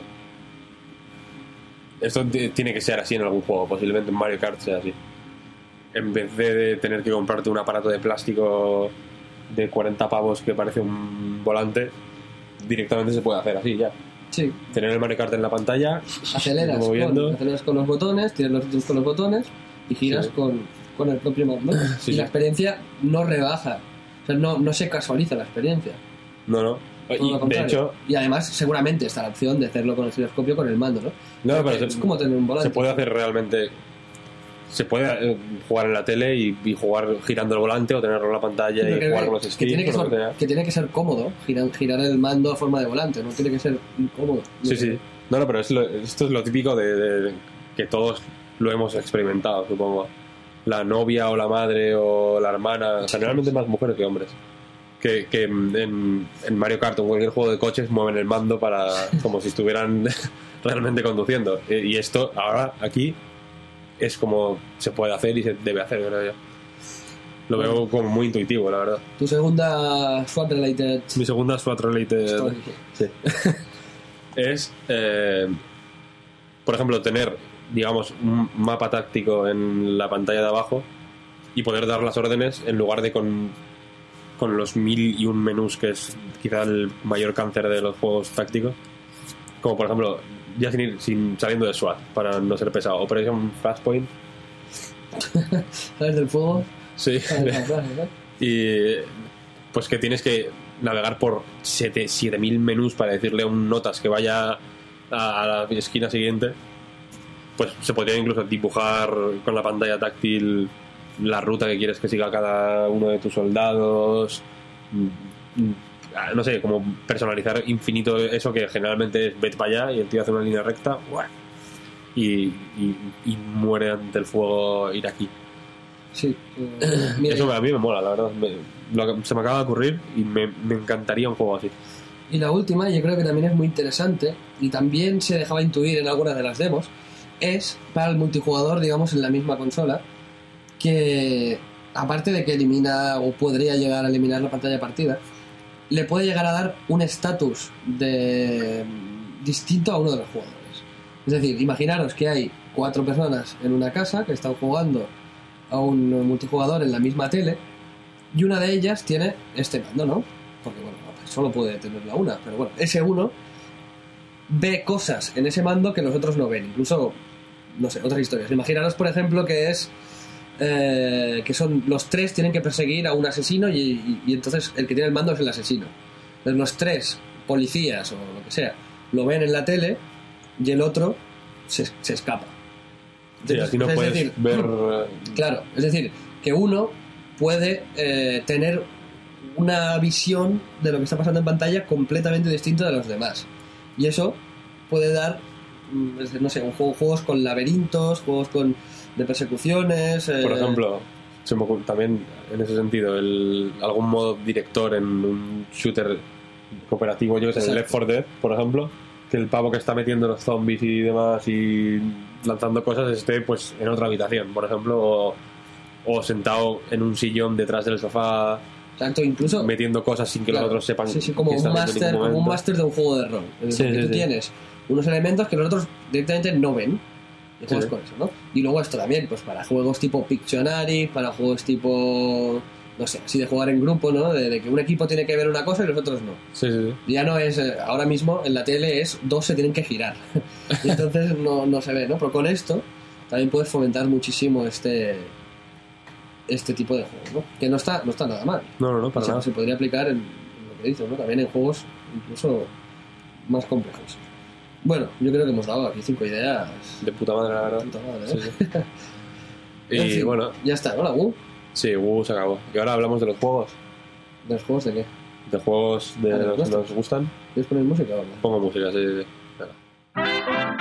esto t- tiene que ser así en algún juego. Posiblemente en Mario Kart sea así. En vez de tener que comprarte un aparato de plástico de cuarenta pavos que parece un volante, directamente se puede hacer así ya. Sí, Tener el Mario Kart en la pantalla, aceleras moviendo. con, aceleras con los botones, tiras los dedos con los botones y giras Sí. con, con el propio mando. Sí, y la sí. experiencia no rebaja. O sea, no, no se casualiza la experiencia. No, no. Todo Y, lo de contrario. hecho, Y además, seguramente está la opción de hacerlo con el giroscopio con el mando, ¿no? no, pero es se, como tener un volante. se puede hacer realmente. Se puede eh, jugar en la tele y, y jugar girando el volante o tenerlo en la pantalla Sí, y pero jugar que, con los que skis tiene que, o lo que ser, sea. que tiene que ser cómodo girar, girar el mando a forma de volante, no tiene que ser incómodo. Sí, sí. No, no, pero es lo- esto es lo típico de, de- que todos lo hemos experimentado, supongo. La novia o la madre o la hermana, generalmente más mujeres que hombres, que, que en, en Mario Kart o en cualquier juego de coches mueven el mando para como si estuvieran realmente conduciendo. E- Y esto ahora aquí es como se puede hacer y se debe hacer, creo yo. Lo veo como muy intuitivo, la verdad. Tu segunda SWAT related Mi segunda SWAT related story. sí. es, eh, por ejemplo, tener, digamos, un mapa táctico en la pantalla de abajo y poder dar las órdenes en lugar de con, con los mil y un menús, que es quizá el mayor cáncer de los juegos tácticos. Como por ejemplo, ya sin, ir, sin saliendo de SWAT, para no ser pesado, Operation Flashpoint. ¿Sabes del fuego? Sí. ¿Sabes? ¿Sabes? Y pues que tienes que navegar por siete mil menús para decirle a un notas que vaya a, a la esquina siguiente. Pues se podría incluso dibujar con la pantalla táctil la ruta que quieres que siga cada uno de tus soldados. Mm, mm, no sé, como personalizar infinito eso, que generalmente es vete para allá y el tío hace una línea recta ¡buah! y, y, y muere ante el fuego iraquí. Sí. eh, mira, Eso a mí me mola, la verdad. Me- lo que se me acaba de ocurrir y me, me encantaría un juego así. y la última, yo creo que también es muy interesante y también se dejaba intuir en algunas de las demos, es para el multijugador, digamos, en la misma consola, que aparte de que elimina o podría llegar a eliminar la pantalla de partida, le puede llegar a dar un estatus de distinto a uno de los jugadores. Es decir, imaginaros que hay cuatro personas en una casa que están jugando a un multijugador en la misma tele y una de ellas tiene este mando, ¿no? Porque, bueno, solo puede tenerla una, pero bueno, ese uno ve cosas en ese mando que los otros no ven, incluso, no sé, otras historias. Imaginaros, por ejemplo, que es eh, que son los tres tienen que perseguir a un asesino y, y, y entonces el que tiene el mando es el asesino. Entonces los tres policías o lo que sea lo ven en la tele y el otro se, se escapa. Sí, así no es puedes decir, ver... Claro, es decir, que uno puede eh, tener una visión de lo que está pasando en pantalla completamente distinta de los demás. Y eso puede dar, no sé, un juego, juegos con laberintos, juegos con de persecuciones... Eh... Por ejemplo, se me ocurre también en ese sentido, el, algún modo director en un shooter cooperativo, yo que sé, en Left four Dead, por ejemplo, que el pavo que está metiendo los zombies y demás y lanzando cosas esté pues en otra habitación, por ejemplo, o, o sentado en un sillón detrás del sofá. Exacto, incluso metiendo cosas sin que claro, los otros sepan. Sí, sí, como, que un máster, como un máster de un juego de rol. En el sí, que sí, tú sí. tienes unos elementos que los otros directamente no ven. Y juegas sí. con eso, ¿no? Y luego esto también, pues para juegos tipo Pictionary, para juegos tipo... no sé, así de jugar en grupo, ¿no? De, de que un equipo tiene que ver una cosa y los otros no. Sí, sí, sí. Y ya no es... Eh, ahora mismo en la tele es dos se tienen que girar. Y entonces no, no se ve, ¿no? Pero con esto también puedes fomentar muchísimo este... este tipo de juegos, ¿no? Que no está, no está nada mal. No, no, no, para o sea, nada. se podría aplicar en, en lo que dices, ¿no? También en juegos incluso más complejos. Bueno, yo creo que hemos dado aquí cinco ideas. De puta madre, la verdad. Puta madre, Sí, ¿eh? sí. Y En fin, bueno, ya está, ¿no? La U. sí, uh, se acabó. Y ahora hablamos de los juegos. ¿De los juegos de qué? De juegos de Ah, de los que nuestros. nos gustan. ¿Quieres poner música o no? Pongo música, sí, sí, sí. Venga.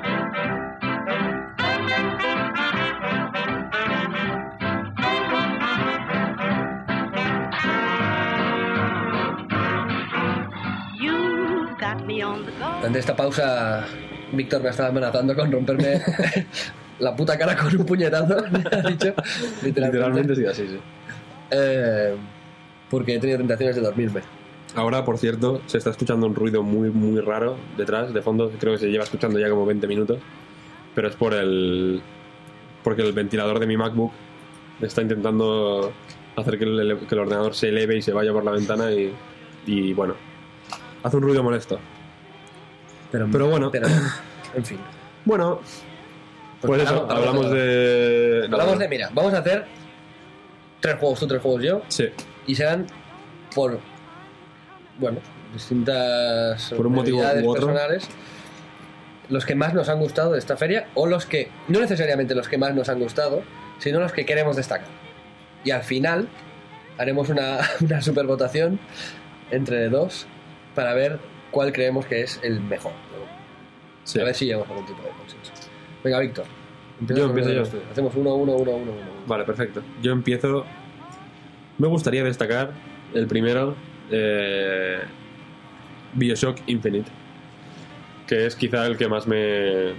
You got me on the go. Antes de esta pausa, Víctor me estaba amenazando con romperme la puta cara con un puñetazo, me ha dicho. Literalmente. Literalmente sí, así, sí. Eh, porque he tenido tentaciones de dormirme. Ahora, por cierto, se está escuchando un ruido muy, muy raro detrás, de fondo. Creo que se lleva escuchando ya como veinte minutos. Pero es por el... porque el ventilador de mi MacBook está intentando hacer que el, que el ordenador se eleve y se vaya por la ventana y, y bueno, hace un ruido molesto. Pero, Pero bueno. pero, en fin. Bueno, pues eso, hablamos- hablamos de... Hablamos de, mira, vamos a hacer tres juegos tú, tres juegos yo, Sí, y serán por, bueno, distintas Por un motivo prioridades u otro. personales, los que más nos han gustado de esta feria, o los que, no necesariamente los que más nos han gustado, sino los que queremos destacar. Y al final haremos una, una super votación entre dos para ver cuál creemos que es el mejor. sí. A ver si llegamos a algún tipo de consenso. Venga, Víctor. empieza Yo con empiezo uno de yo. los tuyos. Hacemos uno, uno, uno, uno, uno. Vale, perfecto. Yo empiezo. Me gustaría destacar el primero, eh, BioShock Infinite, que es quizá el que más me...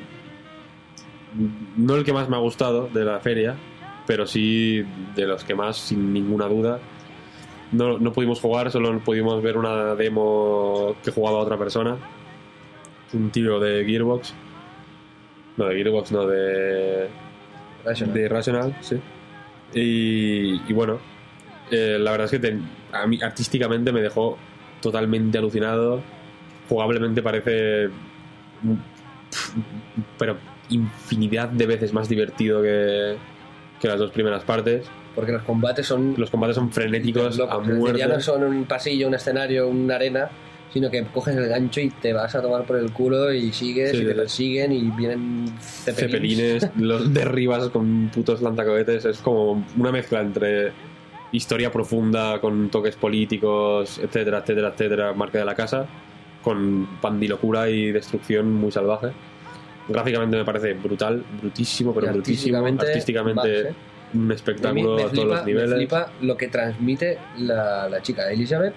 no el que más me ha gustado de la feria, pero sí de los que más, sin ninguna duda. No, no pudimos jugar, solo pudimos ver una demo que jugaba otra persona, un tío de Gearbox. No, de Gearbox, no, de... Rational. de Rational, sí. Y, y bueno, eh, la verdad es que te- a mí artísticamente me dejó totalmente alucinado. Jugablemente parece, mm, pero infinidad de veces más divertido que, que las dos primeras partes. Porque los combates son... Los combates son frenéticos locos. a Es decir, muerte. ya no son un pasillo, un escenario, una arena, sino que coges el gancho y te vas a tomar por el culo y sigues Sí, y sí, te sí. persiguen y vienen cepelines. Cepelines, los derribas con putos lanzacohetes. Es como una mezcla entre historia profunda con toques políticos, etcétera, etcétera, etcétera, marca de la casa, con pandilocura y destrucción muy salvaje. Gráficamente me parece brutal, brutísimo, pero Y brutísimo. artísticamente, Artísticamente, más, ¿eh? un A mí espectáculo me a todos flipa, los me niveles. flipa lo que transmite la, la chica Elizabeth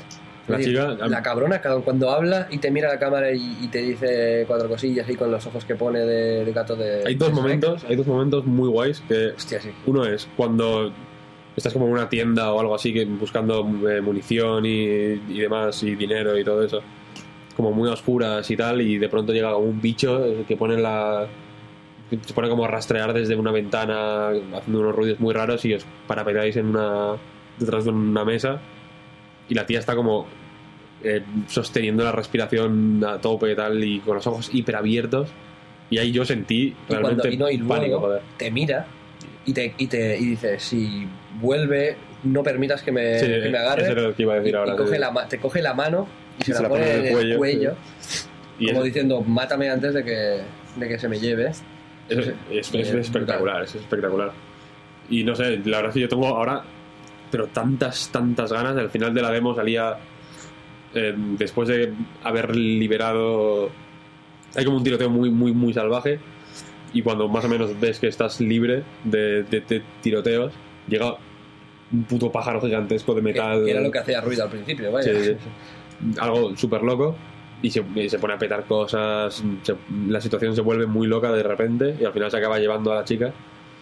La Es decir, chica- La cabrona, cada- cuando habla y te mira a la cámara y, y te dice cuatro cosillas y con los ojos que pone de, de gato de... Hay dos de Shrek. momentos, hay dos momentos muy guays que Hostia, sí. uno es cuando estás como en una tienda o algo así que buscando eh, munición y, y demás y dinero y todo eso, como muy oscuras y tal, y de pronto llega como un bicho eh, que pone la que se pone como a rastrear desde una ventana haciendo unos ruidos muy raros y os parapetáis en una detrás de una mesa y la tía está como eh, sosteniendo la respiración a tope y tal y con los ojos hiper abiertos y ahí yo sentí Y, cuando, realmente y, no, y luego pánico, joder. te mira y te, y te y dice, si vuelve, no permitas que me, Sí, que me agarre. eso era lo que iba a decir y, ahora, y coge sí. la ma- te coge la mano y, se, se la la pone pone en el cuello, cuello, Y como eso- diciendo, mátame antes de que, de que se me lleve. Eso es, es- Y es es espectacular, es espectacular. Y no sé, la verdad es que yo tengo ahora, pero tantas, tantas ganas. Al final de la demo salía, eh, después de haber liberado, hay como un tiroteo muy, muy, muy salvaje. Y cuando más o menos ves que estás libre de, de- de tiroteos, llega un puto pájaro gigantesco de Que, metal. que era lo que hacía ruido al principio, vaya. Sí, sí. Algo súper loco y se, y se pone a petar cosas, se- la situación se vuelve muy loca de repente y al final se acaba llevando a la chica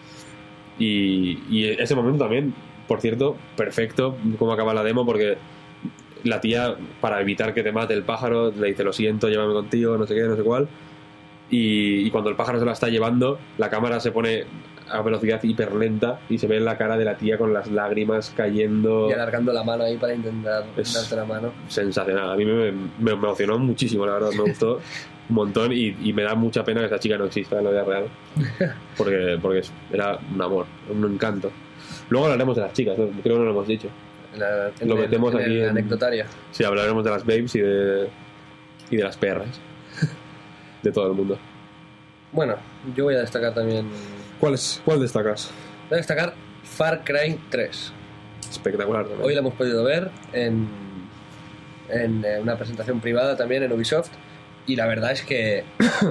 y, y ese momento también, por cierto, perfecto cómo acaba la demo porque la tía, para evitar que te mate el pájaro, le dice lo siento, llévame contigo, no sé qué, no sé cuál y, y cuando el pájaro se la está llevando la cámara se pone a velocidad hiper lenta y se ve la cara de la tía con las lágrimas cayendo. Y alargando la mano ahí para intentar Es- darte la mano. Sensacional. A mí me, me emocionó muchísimo, la verdad. Me gustó un montón y, y me da mucha pena que esa chica no exista en la vida real. Porque, porque es- era un amor, un encanto. Luego hablaremos de las chicas, ¿no? Creo que no lo hemos dicho. En la, en Lo el- metemos en aquí el en- anecdotaria. Sí, hablaremos de las babes y de, y de las perras. De todo el mundo. Bueno, yo voy a destacar también... ¿Cuál, es, cuál destacas? Voy a destacar Far Cry tres. Espectacular también. Hoy lo hemos podido ver en, en eh, una presentación privada también en Ubisoft y la verdad es que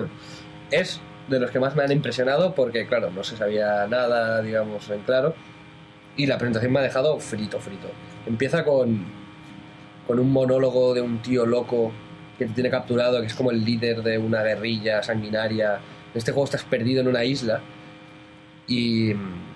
es de los que más me han impresionado porque claro, no se sabía nada, digamos, en claro y la presentación me ha dejado frito, frito. Empieza con, con un monólogo de un tío loco que te tiene capturado, que es como el líder de una guerrilla sanguinaria. En este juego estás perdido en una isla y...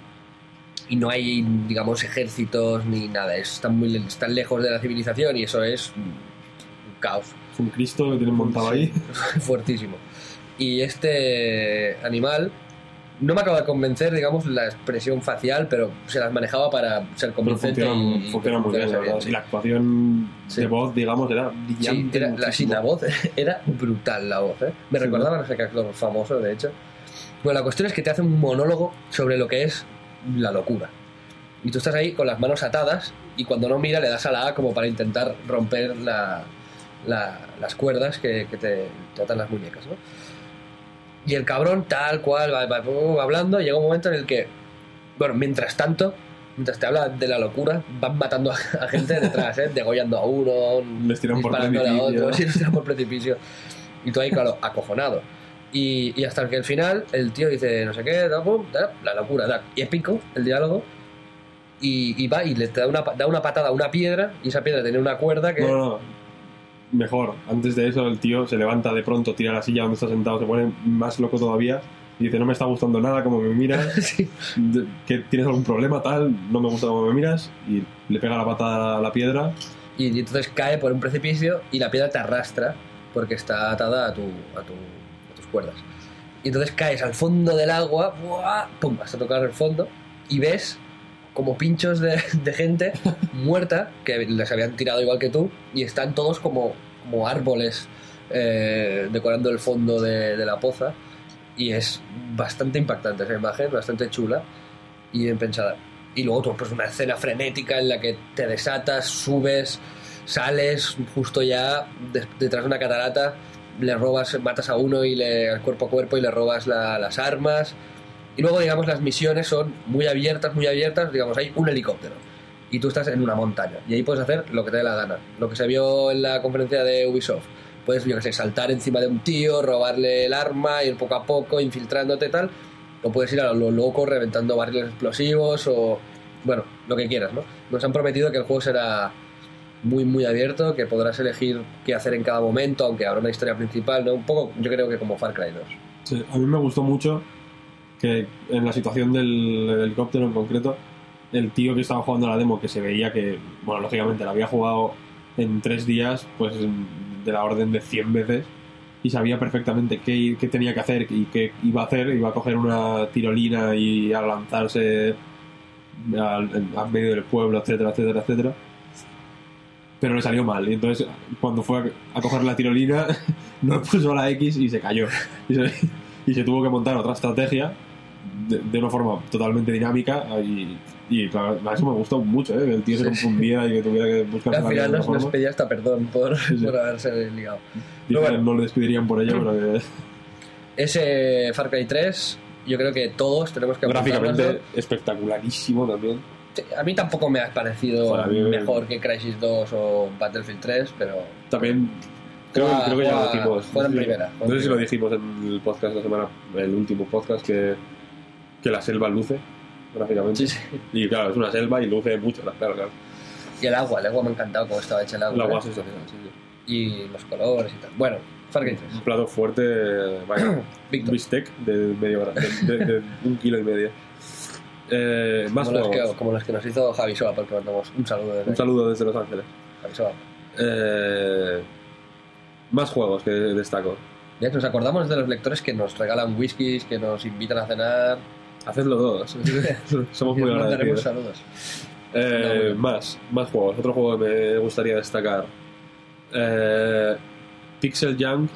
y no hay, digamos, ejércitos ni nada, están muy están lejos de la civilización y eso es un caos. Es un Cristo que tienen montado ahí. Fuertísimo. Y este animal no me acaba de convencer, digamos, la expresión facial, pero se las manejaba para ser Pero convincente funciona, y, y funciona muy bien, funcionase la verdad. sí. Y la actuación Sí. de voz, digamos, era Sí, brillante. era, la, sí, muchísimo. la voz era brutal, la voz, ¿eh? Me Sí, recordaba a no sé qué actor famoso, de hecho. Bueno, la cuestión es que te hace un monólogo sobre lo que es la locura. Y tú estás ahí con las manos atadas y cuando no mira le das a la A como para intentar romper la, la- las cuerdas que, que te, te atan las muñecas, ¿no? Y el cabrón tal cual va, va- va hablando y llega un momento en el que, bueno, mientras tanto, mientras te habla de la locura, van matando a, a gente detrás, ¿eh? Degollando a uno, Les tiran por disparándole a precipicio. otro, sí, les tiran por precipicio. Y tú ahí, claro, acojonado. Y, y hasta que al final el tío dice no sé qué, da, pum, da, la locura, da, y épico el diálogo. Y, y va y le da una, pa- da una patada a una piedra y esa piedra tiene una cuerda que... No, no, no. Mejor. Antes de eso, el tío se levanta de pronto, tira la silla donde está sentado, se pone más loco todavía y dice: no me está gustando nada como me miras, Sí. de- que tienes algún problema, tal, no me gusta como me miras, y le pega la patada a la piedra. Y, y entonces cae por un precipicio y la piedra te arrastra porque está atada a, tu, a, tu, a tus cuerdas. Y entonces caes al fondo del agua, ¡buah! ¡Pum! Hasta tocar el fondo y ves como pinchos de, de gente muerta que les habían tirado igual que tú y están todos como, como árboles eh, decorando el fondo de, de la poza y es bastante impactante esa imagen, bastante chula y bien pensada. Y luego tú, pues una escena frenética en la que te desatas, subes, sales justo ya de- detrás de una catarata, le robas, matas a uno y le, al cuerpo a cuerpo y le robas la- las armas. Y luego, digamos, las misiones son muy abiertas, muy abiertas. Digamos, hay un helicóptero y tú estás en una montaña y ahí puedes hacer lo que te dé la gana. Lo que se vio en la conferencia de Ubisoft. Puedes, yo que sé, saltar encima de un tío, robarle el arma, ir poco a poco, infiltrándote tal. O puedes ir a lo loco, reventando barriles explosivos o... Bueno, lo que quieras, ¿no? Nos han prometido que el juego será muy muy abierto, que podrás elegir qué hacer en cada momento, aunque habrá una historia principal, ¿no? Un poco, yo creo que como Far Cry dos. Sí, a mí me gustó mucho que en la situación del helicóptero en concreto, el tío que estaba jugando la demo, que se veía que, bueno, lógicamente la había jugado en tres días, pues de la orden de cien veces, y sabía perfectamente qué, qué tenía que hacer y qué iba a hacer. Iba a coger una tirolina y a lanzarse al, al medio del pueblo, etcétera, etcétera, etcétera. Pero le salió mal, y entonces cuando fue a, a coger la tirolina no puso a la X y se cayó. Y se, y se tuvo que montar otra estrategia de, de una forma totalmente dinámica, y, y claro, eso me gustó mucho, ¿eh? Que el tío se confundiera y que tuviera que buscar al final nos, nos pedía hasta perdón por, sí, sí. por haberse liado. Dijo Bueno, que no le despedirían por ello, pero que ese Far Cry tres, yo creo que todos tenemos que gráficamente apuntárnoslo. espectacularísimo también. A mí tampoco me ha parecido Joder, a mí me- mejor que Crysis dos o Battlefield tres, pero También creo, Juega- creo que ya lo juega- dijimos. juega en No sé si- primera, No juega sé en si lo primera. dijimos en el podcast la semana, el último podcast, que, que la selva luce gráficamente. sí, sí. Y claro, es una selva y luce mucho, claro, claro. Y el agua, el agua me ha encantado cómo estaba hecha el agua. El agua ¿eh? es sensacional, sí, sí. Y los colores y tal. Bueno, Far Cry tres. Un plato fuerte, vaya, Víctor. bistec de medio grado, de, de- de un kilo y medio. Eh, más Como los, juegos. que, como los que nos hizo Javi Soa, porque mandamos un saludo desde Un saludo desde Los Ángeles. Javi Soa. Eh, más juegos que destaco. Ya que nos acordamos de los lectores que nos regalan whiskies, que nos invitan a cenar. Hacedlo todos. Somos Y muy os mandaremos agradecidos. saludos. Eh, No, más, más juegos. Otro juego que me gustaría destacar. Eh, Pixel Junk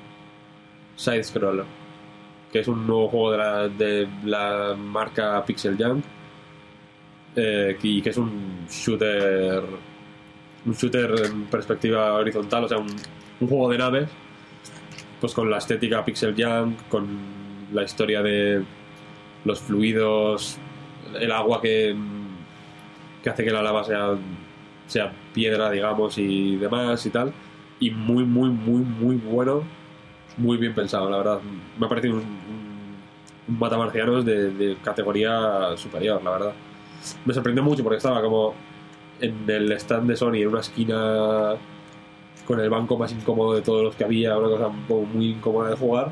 Side Scroller, que es un nuevo juego de la, de la marca Pixel Junk, eh, y que es un shooter un shooter en perspectiva horizontal, o sea, un, un juego de naves, pues con la estética Pixel Junk, con la historia de los fluidos, el agua que, que hace que la lava sea, sea piedra, digamos, y demás y tal, y muy, muy, muy, muy bueno, muy bien pensado, la verdad. Me ha parecido un, un, un matamarcianos de, de categoría superior, la verdad. Me sorprendió mucho porque estaba como en el stand de Sony, en una esquina con el banco más incómodo de todos los que había, una cosa un poco muy incómoda de jugar,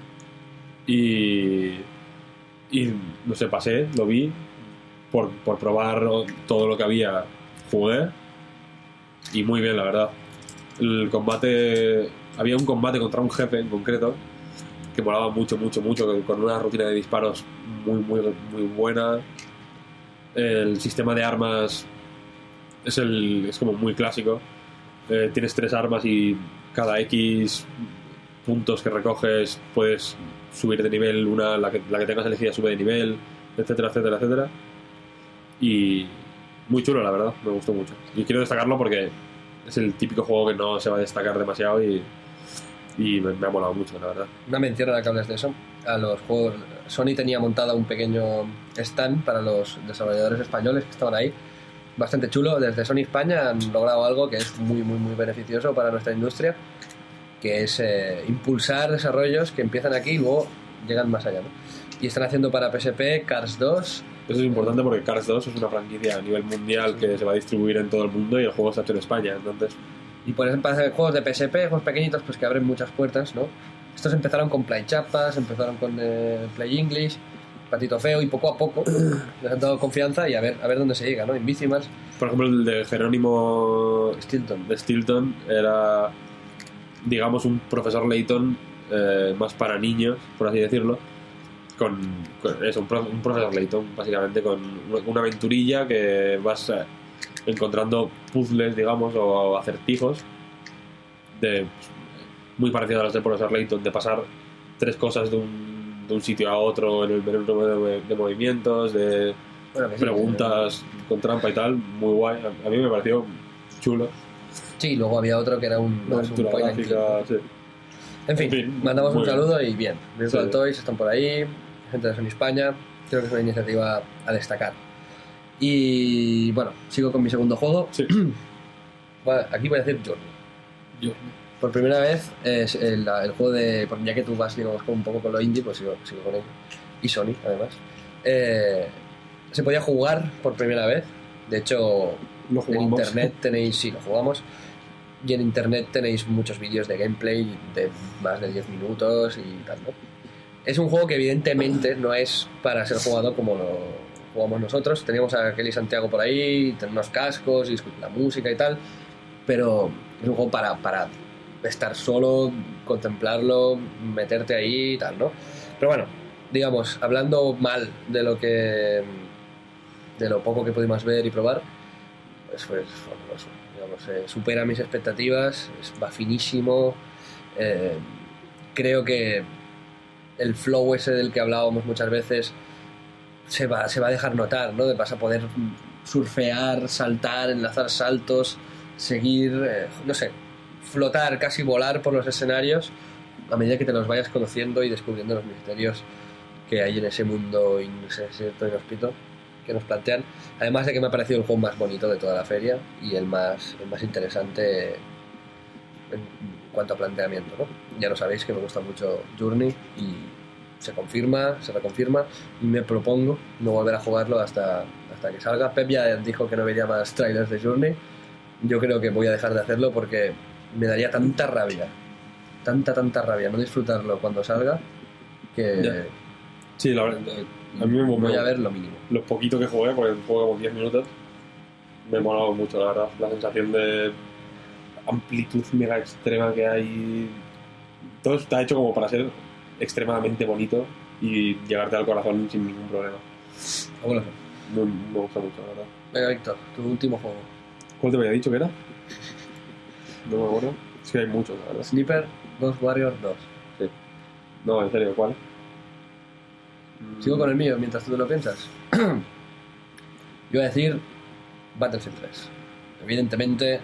y y no sé, pasé, lo vi por, por probar todo lo que había, jugué y muy bien, la verdad. El combate, había un combate contra un jefe en concreto que molaba mucho, mucho, mucho, con una rutina de disparos muy, muy, muy buena. El sistema de armas es, el, es como muy clásico. Eh, tienes tres armas y cada X puntos que recoges puedes subir de nivel, una la que, la que tengas elegida sube de nivel, etcétera, etcétera, etcétera. Y muy chulo, la verdad, me gustó mucho. Y quiero destacarlo porque es el típico juego que no se va a destacar demasiado y, y me, me ha molado mucho, la verdad. Una mención a la que hablas de eso. A los juegos. Sony tenía montada un pequeño stand para los desarrolladores españoles que estaban ahí. Bastante chulo. Desde Sony España han logrado algo que es muy, muy, muy beneficioso para nuestra industria, que es eh, impulsar desarrollos que empiezan aquí y luego llegan más allá, ¿no? Y están haciendo para P S P Cars dos. Eso es importante porque Cars dos es una franquicia a nivel mundial que se va a distribuir en todo el mundo y el juego está hecho en España, entonces Y por ejemplo, para hacer juegos de P S P, juegos pequeñitos, pues que abren muchas puertas, ¿no? Estos empezaron con Play Chapas, empezaron con eh, Play English, Patito Feo, y poco a poco les han dado confianza y a ver, a ver dónde se llega, ¿no? Invisimas, por ejemplo el de Jerónimo Stilton. de Stilton era, digamos, un profesor Layton eh, más para niños, por así decirlo, con, con eso, un, pro, un profesor Layton, básicamente, con una aventurilla que vas eh, encontrando puzzles, digamos, o acertijos de, muy parecidos a los del profesor Layton, de pasar tres cosas de un, de un sitio a otro en el menú de, de movimientos, de Bueno, que sí, preguntas con trampa y tal, muy guay. A, a mí me pareció chulo. Sí, luego había otro que era un, Una más un aventura point and click. gráfica, sí. En fin, En fin, mandamos un muy bien. saludo y bien. Virtual Sí. Toys están por ahí, gente de Sony España, creo que es una iniciativa a destacar. Y bueno, sigo con mi segundo juego. Sí. Bueno, aquí voy a decir Journey. Yo- Por primera vez, es el, el juego de. Ya que tú vas, digamos, con un poco con lo indie, pues sigo, sigo con ello. Y Sony, además. Eh, se podía jugar por primera vez. De hecho, Lo En jugamos. internet tenéis, sí, lo jugamos, y en internet tenéis muchos vídeos de gameplay de más de diez minutos y tal, ¿no? Es un juego que evidentemente no es para ser jugado como lo jugamos nosotros. Teníamos a Kelly Santiago por ahí, tener unos cascos y escuchar la música y tal, pero es un juego para, para estar solo, contemplarlo, meterte ahí y tal, ¿no? Pero bueno, digamos, hablando mal de lo que de lo poco que pudimos ver y probar, pues fue fabuloso, digamos, eh, supera mis expectativas, es, va finísimo, eh, creo que el flow ese del que hablábamos muchas veces se va, se va a dejar notar, ¿no? Vas a poder surfear, saltar, enlazar saltos, seguir, eh, no sé, flotar, casi volar por los escenarios a medida que te los vayas conociendo y descubriendo los misterios que hay en ese mundo incierto y inhóspito que nos plantean. Además de que me ha parecido el juego más bonito de toda la feria y el más, el más interesante en cuanto a planteamiento, ¿no? Ya lo sabéis que me gusta mucho Journey y se confirma, se reconfirma, y me propongo no volver a jugarlo hasta, hasta que salga. Pep ya dijo que no vería más trailers de Journey. Yo creo que voy a dejar de hacerlo porque me daría tanta rabia, tanta, tanta rabia no disfrutarlo cuando salga, que Ya. Sí, la verdad, eh, a mí me voy me- a ver lo mínimo. Lo poquito que jugué, porque juego como diez minutos, me molaba mucho, la verdad. La sensación de amplitud mega extrema que hay. Todo está hecho como para ser extremadamente bonito y llegarte al corazón sin ningún problema. Fabuloso. Me, me gusta mucho, la verdad. Venga, Víctor, tu último juego. ¿Cuál te había dicho que era? No me acuerdo. Es que hay muchos, la verdad. Sniper Ghost Warrior dos. Sí. No, en serio, ¿cuál? Sigo con el mío mientras tú te lo piensas. Yo voy a decir Battlefield tres. Evidentemente,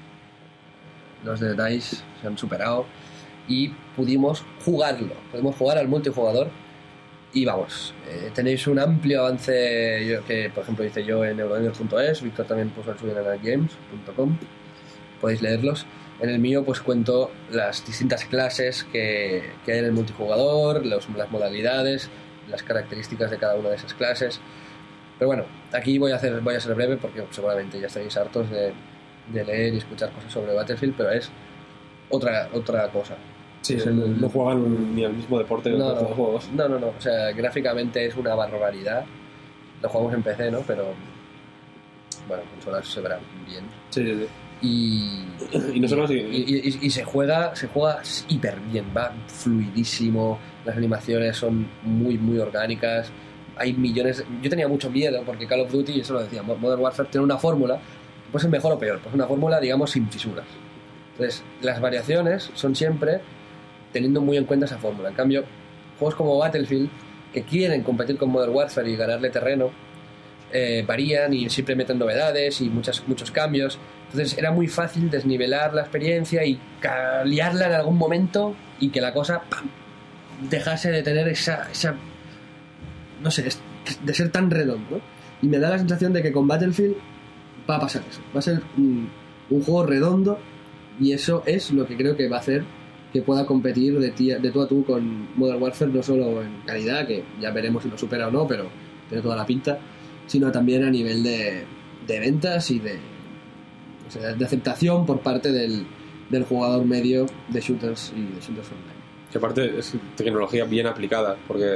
los de DICE se han superado y pudimos jugarlo. Pudimos jugar al multijugador y vamos, eh, tenéis un amplio avance yo- que, por ejemplo, hice yo en eurogamer punto es. Víctor también puso el suyo en games punto com. Podéis leerlos. En el mío pues cuento las distintas clases que, que hay en el multijugador, los, las modalidades, las características de cada una de esas clases. Pero bueno, aquí voy a hacer voy a ser breve porque seguramente ya estaréis hartos de, de leer y escuchar cosas sobre Battlefield, pero es otra otra cosa. Sí, Es no, el- no juegan ni al mismo deporte que No, los no, otros juegos. no, no, no, o sea, gráficamente es una barbaridad. Lo jugamos en P C, ¿no? Pero bueno, consolas se verán bien. Sí, sí, sí. Y, Y no solo así- y, y- y se juega se juega hiper bien, va fluidísimo, las animaciones son muy muy orgánicas, hay millones. Yo tenía mucho miedo porque Call of Duty, eso lo decía, Modern Warfare tiene una fórmula, pues es mejor o peor, pues una fórmula digamos sin fisuras. Entonces las variaciones son siempre teniendo muy en cuenta esa fórmula. En cambio, juegos como Battlefield, que quieren competir con Modern Warfare y ganarle terreno, eh, varían y siempre meten novedades y muchas, muchos cambios. Entonces era muy fácil desnivelar la experiencia y ca- liarla en algún momento y que la cosa ¡pam!, dejase de tener esa, esa no sé, es- de ser tan redondo. Y me da la sensación de que con Battlefield va a pasar eso. Va a ser un, un juego redondo y eso es lo que creo que va a hacer que pueda competir de, tía- de tú a tú con Modern Warfare, no solo en calidad, que ya veremos si lo supera o no, pero tiene toda la pinta, sino también a nivel de, de ventas y de, o sea, de aceptación por parte del, del jugador medio de shooters y de shooters online. Que aparte es tecnología bien aplicada, porque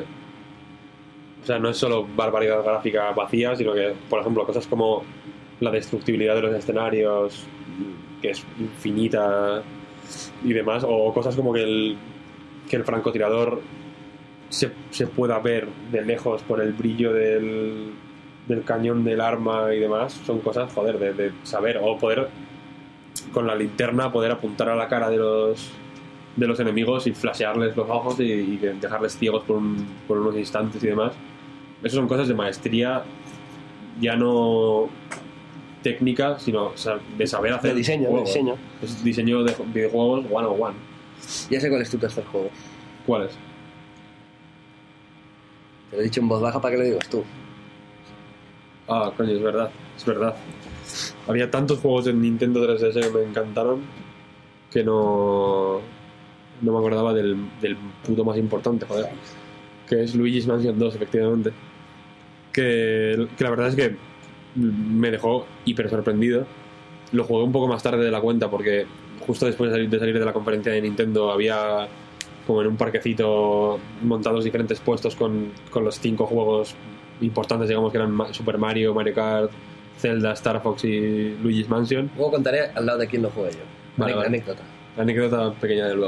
o sea, no es solo barbaridad gráfica vacía, sino que, por ejemplo, cosas como la destructibilidad de los escenarios, que es infinita y demás, o cosas como que el, que el francotirador se, se pueda ver de lejos por el brillo del, del cañón del arma y demás, son cosas, joder, de, de saber, o poder con la linterna poder apuntar a la cara de los de los enemigos y flashearles los ojos y, y que dejarles ciegos por, un, por unos instantes y demás. Esas son cosas de maestría, ya no técnica, sino o sea, de saber hacer De diseño, de juegos. diseño. Es diseño de videojuegos one on one. Ya sé cuál es tu tercer juego. ¿Cuál es? Te lo he dicho en voz baja para que lo digas tú. Ah, coño, es verdad, es verdad. Había tantos juegos en Nintendo tres D S que me encantaron que no no me acordaba del, del puto más importante, joder. Que es Luigi's Mansion dos, efectivamente. Que, que la verdad es que me dejó hiper sorprendido. Lo jugué un poco más tarde de la cuenta porque justo después de salir de, salir de la conferencia de Nintendo había como en un parquecito montados diferentes puestos con, con los cinco juegos importantes, digamos, que eran Super Mario, Mario Kart, Zelda, Star Fox y Luigi's Mansion. Luego contaré al lado de quién lo jugué yo. Vale, Ane- vale. Anécdota. Anécdota pequeña de luego.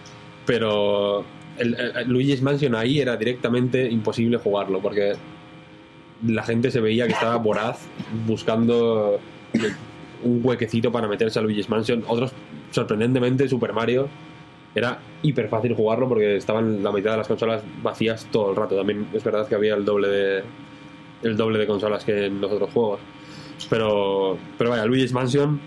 Pero el, el, el Luigi's Mansion ahí era directamente imposible jugarlo porque la gente se veía que estaba voraz buscando un huequecito para meterse a Luigi's Mansion. Otros, sorprendentemente, Super Mario era hiper fácil jugarlo porque estaban la mitad de las consolas vacías todo el rato. También es verdad que había el doble de el doble de consolas que en los otros juegos. Pero, pero vaya, Luigi's Mansion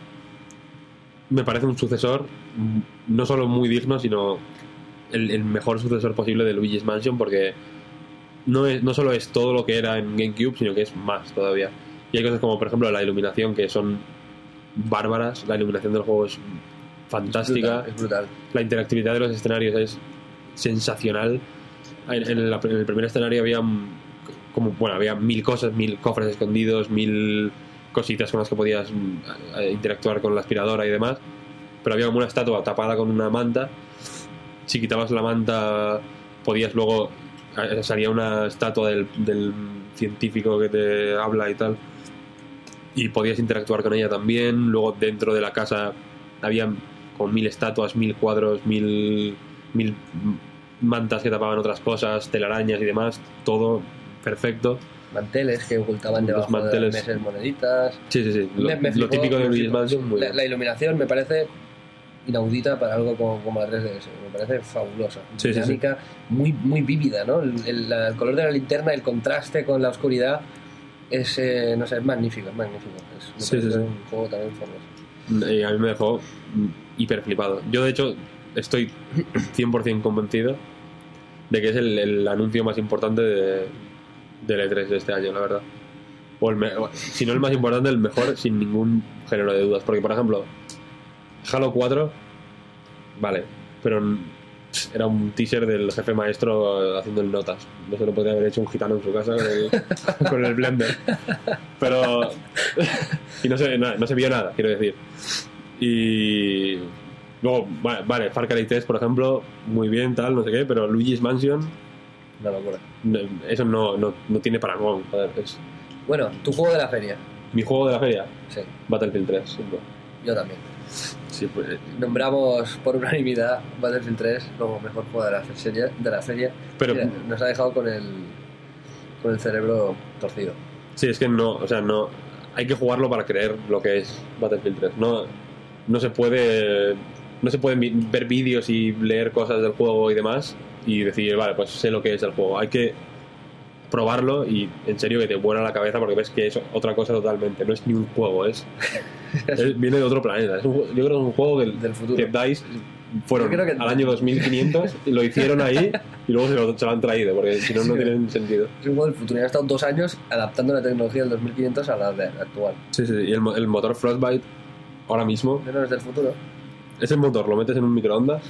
me parece un sucesor no solo muy digno, sino el, el mejor sucesor posible de Luigi's Mansion porque no, es, no solo es todo lo que era en GameCube, sino que es más todavía. Y hay cosas como, por ejemplo, la iluminación, que son bárbaras. La iluminación del juego es fantástica. Es brutal, es brutal. La interactividad de los escenarios es sensacional. En, en, la, en el primer escenario había como, bueno, había mil cosas, mil cofres escondidos, mil cositas con las que podías eh, interactuar con la aspiradora y demás. Pero había como una estatua tapada con una manta. Si quitabas la manta, podías luego... salía una estatua del, del científico que te habla y tal. Y podías interactuar con ella también. Luego dentro de la casa había con mil estatuas, mil cuadros, mil, mil mantas que tapaban otras cosas, telarañas y demás. Todo perfecto. Manteles que ocultaban Los debajo manteles. de las mesas, moneditas. Sí, sí, sí. Lo, Me- me lo flipó, típico de me Luigi's flipó. Mansion. Muy La, bien. la iluminación me parece inaudita para algo como, como la tres D S. Me parece fabulosa. Sí, sí, sí. Dinámica, muy, muy vívida, ¿no? El, el- la- el color de la linterna, el contraste con la oscuridad es, eh, no sé, es magnífico, es magnífico. Es, me Sí, parece sí, sí. un juego también fabuloso. Y a mí me dejó mm, hiper flipado. Yo, de hecho, estoy cien por ciento convencido de que es el, el anuncio más importante de, del E tres de este año, la verdad. O el me- o, si no el más importante, el mejor, sin ningún género de dudas. Porque, por ejemplo, Halo cuatro, vale, pero mm, era un teaser del jefe maestro haciendo el notas. No se lo podría haber hecho un gitano en su casa con el, con el Blender. Pero... y no se, no, no se vio nada, quiero decir. Y... luego, vale, vale, Far Cry tres, por ejemplo, muy bien, tal, no sé qué, pero Luigi's Mansion, Una locura. no, eso no, no, no tiene parangón. Joder, es Bueno, tu juego de la feria. mi juego de la feria, Sí, Battlefield tres. sin duda. yo también. Sí, pues, Nombramos por unanimidad Battlefield tres como mejor juego de la feria. De la feria. Pero- Mira, nos ha dejado con el, con el cerebro torcido. sí, es que no, o sea, no... hay que jugarlo para creer lo que es Battlefield tres. No, no se puede... no se pueden vi- ver vídeos y leer cosas del juego y demás y decir, vale, pues sé lo que es el juego. Hay que probarlo y en serio que te vuela la cabeza porque ves que es otra cosa totalmente. No es ni un juego, es, es- viene de otro planeta. Es un ju- yo creo que es un juego del, Del futuro. que DICE fueron Yo creo que- al año dos mil quinientos y lo hicieron ahí y luego se lo, se lo han traído porque si no, no Sí. tienen sentido. Es un juego del futuro y han estado dos años adaptando la tecnología del dos mil quinientos a la de actual. Sí, sí, y el, mo- el motor Frostbite ahora mismo No es del futuro. es el motor, lo metes en un microondas,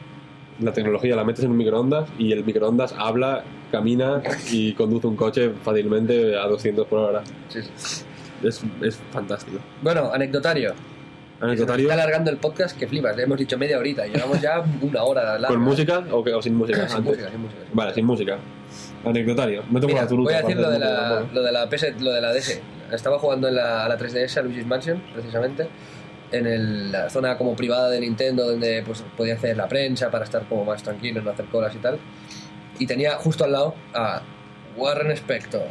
la tecnología la metes en un microondas y el microondas habla, camina y conduce un coche fácilmente a doscientos por hora. Sí, sí. Es, es fantástico. Bueno, anecdotario. Anecdotario, Está alargando el podcast que flipas. Le hemos dicho media horita y llevamos ya una hora larga. ¿con música o, que- o sin música? Sin Antes. música, sin música. sin Vale, sin música. Anecdotario. No tengo Mira, la turuta. voy a para decir lo de hacer la, música, lo de la P S, lo de la D S. Estaba jugando en la, a la tres D S, a Luigi's Mansion, precisamente, en el- la zona como privada de Nintendo, donde pues podía hacer la prensa para estar como más tranquilo, no hacer colas y tal. Y tenía justo al lado a Warren Spector.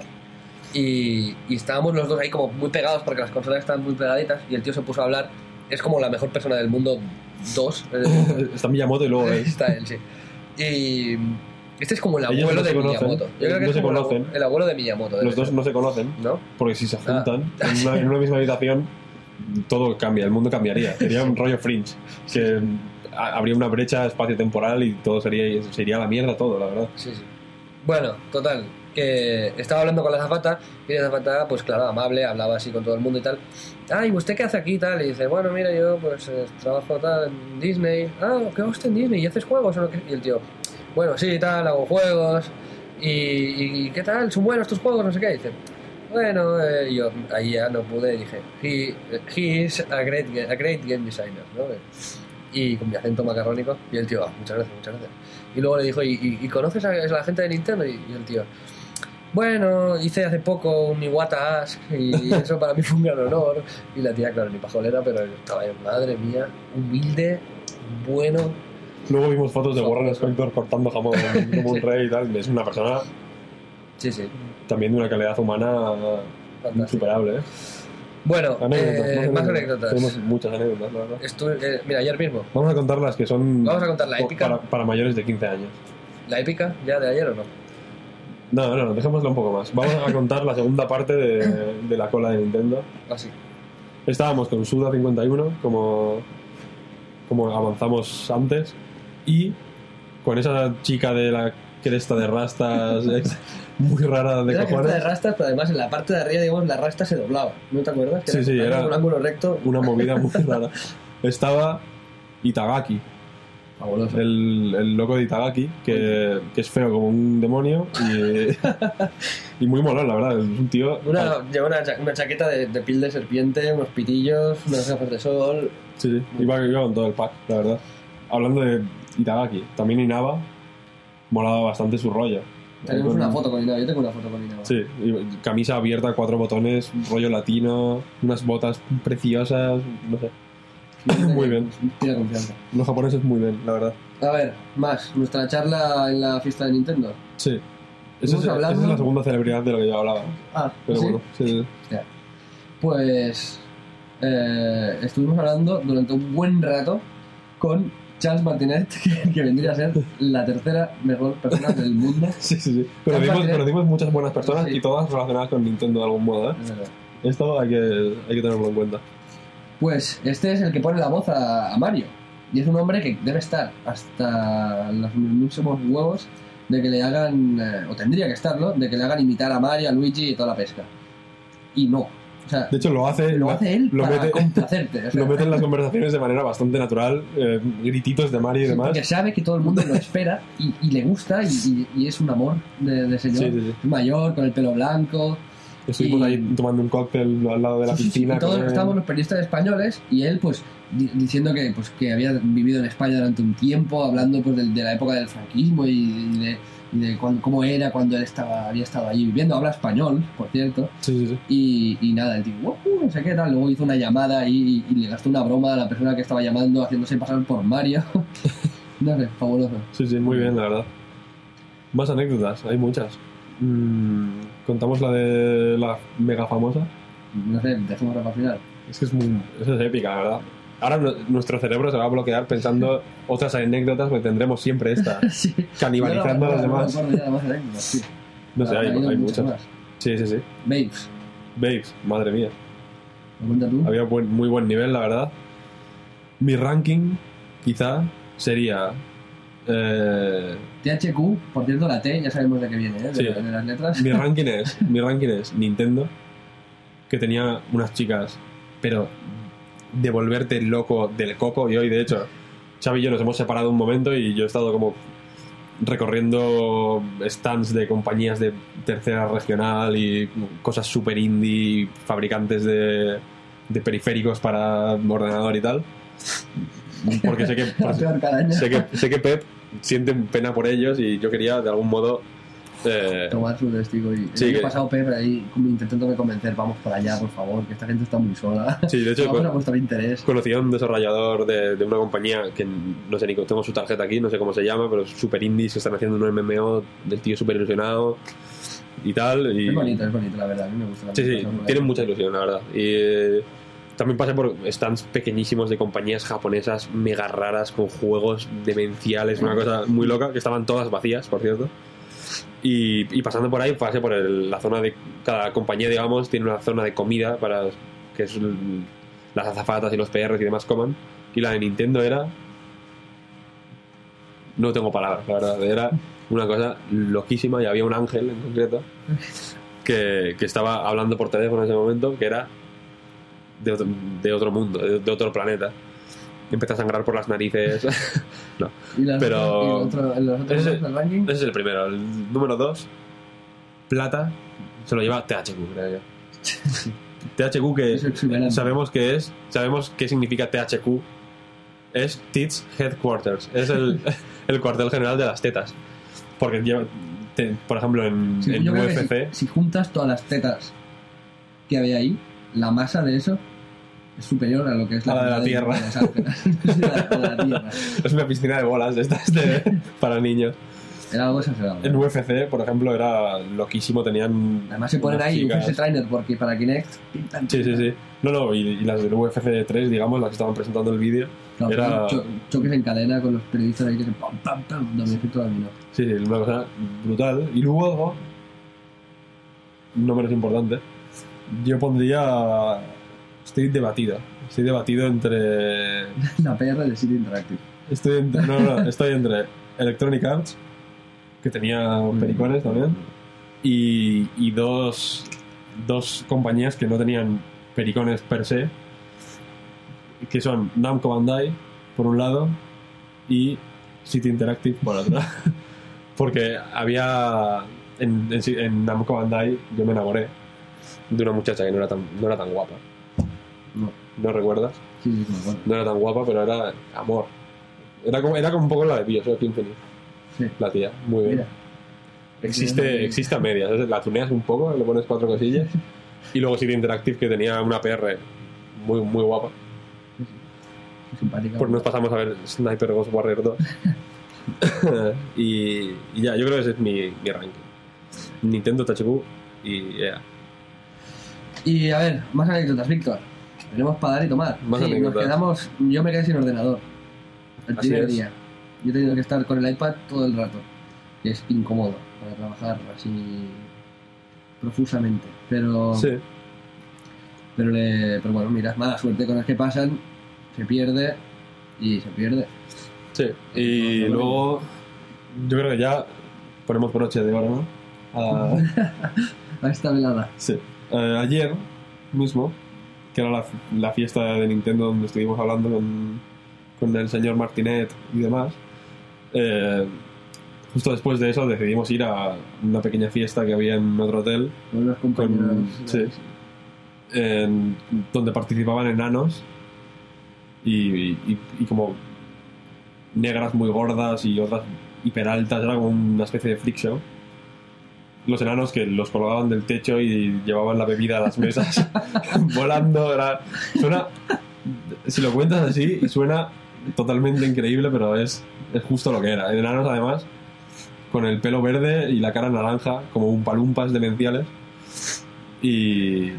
Y, y estábamos los dos ahí como muy pegados porque las consolas estaban muy pegaditas y el tío se puso a hablar. Es como la mejor persona del mundo dos. Está Miyamoto y luego él. Está él, sí. Y este es como el Ellos abuelo no se de conocen. Miyamoto. Yo creo que No es se como el conocen. abu- el abuelo de Miyamoto. debe Los dos ser. no se conocen ¿No? porque si se Ah. juntan en, una, en una misma habitación todo cambia, el mundo cambiaría. Sería un rollo Fringe. Que a- habría una brecha espacio-temporal y todo sería, sería la mierda todo, la verdad. Sí, sí. Bueno, total, que estaba hablando con la azafata y la azafata, pues claro, amable, hablaba así con todo el mundo y tal. Ah, ¿y usted qué hace aquí y tal? Y dice, bueno, mira, yo pues eh, trabajo tal en Disney. Ah, ¿qué hago usted en Disney? ¿Y haces juegos o no? Y el tío, bueno, sí, tal, hago juegos. ¿Y, y qué tal? ¿Son buenos tus juegos? No sé qué. Y dice, bueno, eh, yo ahí ya no pude y dije, he, he is a great, a great game designer, ¿no? Y con mi acento macarrónico, y el tío, ah, muchas gracias, muchas gracias. Y luego le dijo, ¿y, y, y conoces a la gente de Nintendo? Y, y el tío, bueno, hice hace poco un Iwata Ask y eso para mí fue un gran honor. Y la tía, claro, ni pajolera, pero estaba ahí, madre mía, humilde, bueno. Luego vimos fotos de Warren Spector cortando jamón como un rey y tal. Es una persona Sí, sí. también de una calidad humana Fantástico. insuperable, ¿eh? Bueno, Anécdotas, eh, más anécdotas. Tenemos muchas anécdotas, la verdad. Estuve, eh, mira, ayer mismo, Vamos a contar las que son Vamos a contar la épica. para, para mayores de quince años. la épica ya de ayer o no. No, no, no, dejémoslo un poco más. Vamos a contar la segunda parte de, de la cola de Nintendo. Así. Estábamos con Suda cincuenta y uno, como, como avanzamos antes, y con esa chica de la cresta de rastas ex- muy rara de Era que cojones. de rastas, pero además en la parte de arriba, digamos, la rasta se doblaba. ¿No te acuerdas? Que Sí, sí, era- un ángulo recto. Una movida muy rara. Estaba Itagaki, Fabuloso. el, el loco de Itagaki, que, que es feo como un demonio y, y muy molón, la verdad. Es un tío. Una, lleva una, cha- una chaqueta de, de piel de serpiente, unos pitillos, unas gafas de sol. Sí, sí, iba, iba con todo el pack, la verdad. Hablando de Itagaki, también Inaba, molaba bastante su rollo. Tenemos Con- una foto con Inaba, yo tengo una foto con Inaba. Sí, y camisa abierta, cuatro botones, rollo latino, unas botas preciosas, no sé. Muy bien. Tiene confianza. Los japoneses muy bien, la verdad. A ver, más, nuestra charla en la fiesta de Nintendo. Sí. Esa es, hablado- esa es la segunda celebridad de lo que yo hablaba. Ah, Pero ¿sí? bueno, sí, sí. Hostia. Pues eh, estuvimos hablando durante un buen rato con Charles Martinet, que, que vendría a ser la tercera mejor persona del mundo. Sí, sí, sí. Conocimos, Martinet. conocimos muchas buenas personas Sí. y todas relacionadas con Nintendo de algún modo, ¿eh? Es verdad. Esto hay que, hay que tenerlo en cuenta. Pues este es el que pone la voz a, a Mario. Y es un hombre que debe estar hasta los mismos huevos de que le hagan, eh, o tendría que estarlo, de que le hagan imitar a Mario, a Luigi y toda la pesca. Y no. O sea, De hecho, lo hace, lo hace él lo para mete, complacerte. O sea, lo mete en las conversaciones de manera bastante natural, eh, grititos de Mario y sí, demás. porque sabe que todo el mundo lo espera y, y le gusta y, y- y es un amor de, de señor. Sí, sí, sí. Es mayor, con el pelo blanco. Estuvimos y- ahí tomando un cóctel al lado de la Sí, sí, sí, piscina. y todos con él. estábamos los periodistas españoles y él pues di- diciendo que pues que había vivido en España durante un tiempo, hablando pues de, de la época del franquismo y, y de, y de cuán- cómo era cuando él estaba había estado allí viviendo. Habla español, por cierto. Sí, sí, sí. Y, y nada, el tipo, "Uh, no sé qué tal". Luego hizo una llamada y, y le gastó una broma a la persona que estaba llamando haciéndose pasar por Mario. No sé, fabuloso. Sí, sí, muy bien, la verdad. Más anécdotas, hay muchas. Mm, contamos la de la mega famosa. No sé, dejémoslo para el final. Es que es muy, esa es épica, la verdad. Ahora no- nuestro cerebro se va a bloquear pensando otras anécdotas, porque tendremos siempre esta, Sí. canibalizando a Yo los no- no me demás. acuerdo ya de más anécdotas, sí. No sé, Ha hay, habido hay muchas muchas. más. Sí, sí, sí. Babes, Babes, madre mía. ¿lo cuentas tú? Había buen- muy buen nivel, la verdad. Mi ranking, quizá, sería... eh, T H Q, por cierto, la T, ya sabemos de qué viene, ¿eh? De, Sí. de las letras. mi ranking es mi ranking es Nintendo, que tenía unas chicas, pero de volverte loco del coco. Y hoy, de hecho, Xavi y yo nos hemos separado un momento y yo he estado como recorriendo stands de compañías de tercera regional y cosas super indie, fabricantes de, de periféricos para ordenador y tal, porque sé que La peor caraña. sé que sé que Pep siente pena por ellos y yo quería de algún modo eh, Tomar su testigo y Sí, el año que- pasado Pepe ahí como intentándome convencer, vamos para allá, por favor, que esta gente está muy sola. sí, de hecho Vamos a con- mostrar interés. conocí a un desarrollador de, de una compañía que no sé ni cómo- tengo su tarjeta aquí, no sé cómo se llama, pero es super indie, se están haciendo un M M O del tío súper ilusionado y tal. Y, Es bonito, es bonito, la verdad, a mí me gusta. la Sí, sí, música, ¿no? tienen mucha ilusión, la verdad. Y eh, también pasé por stands pequeñísimos de compañías japonesas mega raras con juegos demenciales, una cosa muy loca, que estaban todas vacías, por cierto. Y, y pasando por ahí, pasé por el- la zona de cada compañía, digamos, tiene una zona de comida para que es el- las azafatas y los P Rs y demás coman. Y la de Nintendo era... No tengo palabras, la verdad. Era una cosa loquísima y había un ángel en concreto que, que estaba hablando por teléfono en ese momento, que era de otro, de otro mundo, de, de otro planeta. Empezó a sangrar por las narices. No, Y las pero- otras- y otro- en los otros Ese- dos del ranking, ese es el primero. El número dos, plata, se lo lleva T H Q, creo yo. T H Q que Es exuberante. sabemos que es, sabemos qué significa T H Q. Es Tits Headquarters, es el, el cuartel general de las tetas. Porque lleva, te- por ejemplo, en, Sí, en yo creo U que F C, si, si juntas todas las tetas que había ahí, la masa de eso es superior a lo que es la, A la de la cantidad Tierra. de esas tetas. Sí, la de la Tierra. es una piscina de bolas de estas de, para niños. Era algo exagerado. En U F C, por ejemplo, era loquísimo, tenían... Además se ponen unas ahí chicas- U F C Trainer porque para Kinect... pim, pam, Sí, sí, pim, sí. No, no, y, y las del U F C tres, digamos, las que estaban presentando el vídeo, Claro, era... cho- choques en cadena con los periodistas ahí que se pam, pam, pam, doble efecto dominó. Sí, sí, una cosa brutal. Y luego, no menos importante, yo pondría... Estoy debatido. Estoy debatido entre... La P R de City Interactive. Estoy entre... No, no, estoy entre Electronic Arts, que tenía pericones también, y, y dos, dos compañías que no tenían pericones per se, que son Namco Bandai, por un lado, y City Interactive, por otro. Porque había... En, en, en Namco Bandai yo me enamoré de una muchacha que no era tan, no era tan guapa. No. ¿No recuerdas? Sí, sí, sí, me acuerdo. No era tan guapa, pero era amor. Era como, era como un poco la de Bioshock Infinite, Sí. la tía. Muy bien. Mira. Existe, existe a medias. ¿eh? La tuneas un poco, le pones cuatro cosillas. Y luego City Interactive, que tenía una P R muy, muy guapa. Simpática. Pues nos pasamos a ver Sniper Ghost Warrior dos. y, y ya, yo creo que ese es mi, mi ranking. Nintendo, T H Q y E A. Y a ver, más anécdotas, Víctor. Tenemos para dar y tomar. Más sí, nos anécdotas. quedamos. Yo me quedé sin ordenador. El Así primer es. día. Yo he tenido que estar con el iPad todo el rato. Y es incómodo para trabajar así profusamente. Pero. Sí, Pero, le, pero bueno, mira, mala suerte con las que pasan. Se pierde. Y se pierde. sí. Y luego, yo creo que ya ponemos broche de oro, ¿no? A- A esta velada. Sí. Eh, ayer mismo, que era la, la fiesta de Nintendo donde estuvimos hablando con, con el señor Martinet y demás, eh, justo después de eso decidimos ir a una pequeña fiesta que había en otro hotel, Con unos compañeros. con, sí, en- donde participaban enanos y, y, y como negras muy gordas y otras hiperaltas, era como una especie de freak show. Los enanos que los colgaban del techo y llevaban la bebida a las mesas volando, era, suena, si lo cuentas así suena totalmente increíble, pero es, es justo lo que era. Enanos además con el pelo verde y la cara naranja como un palumpas demenciales y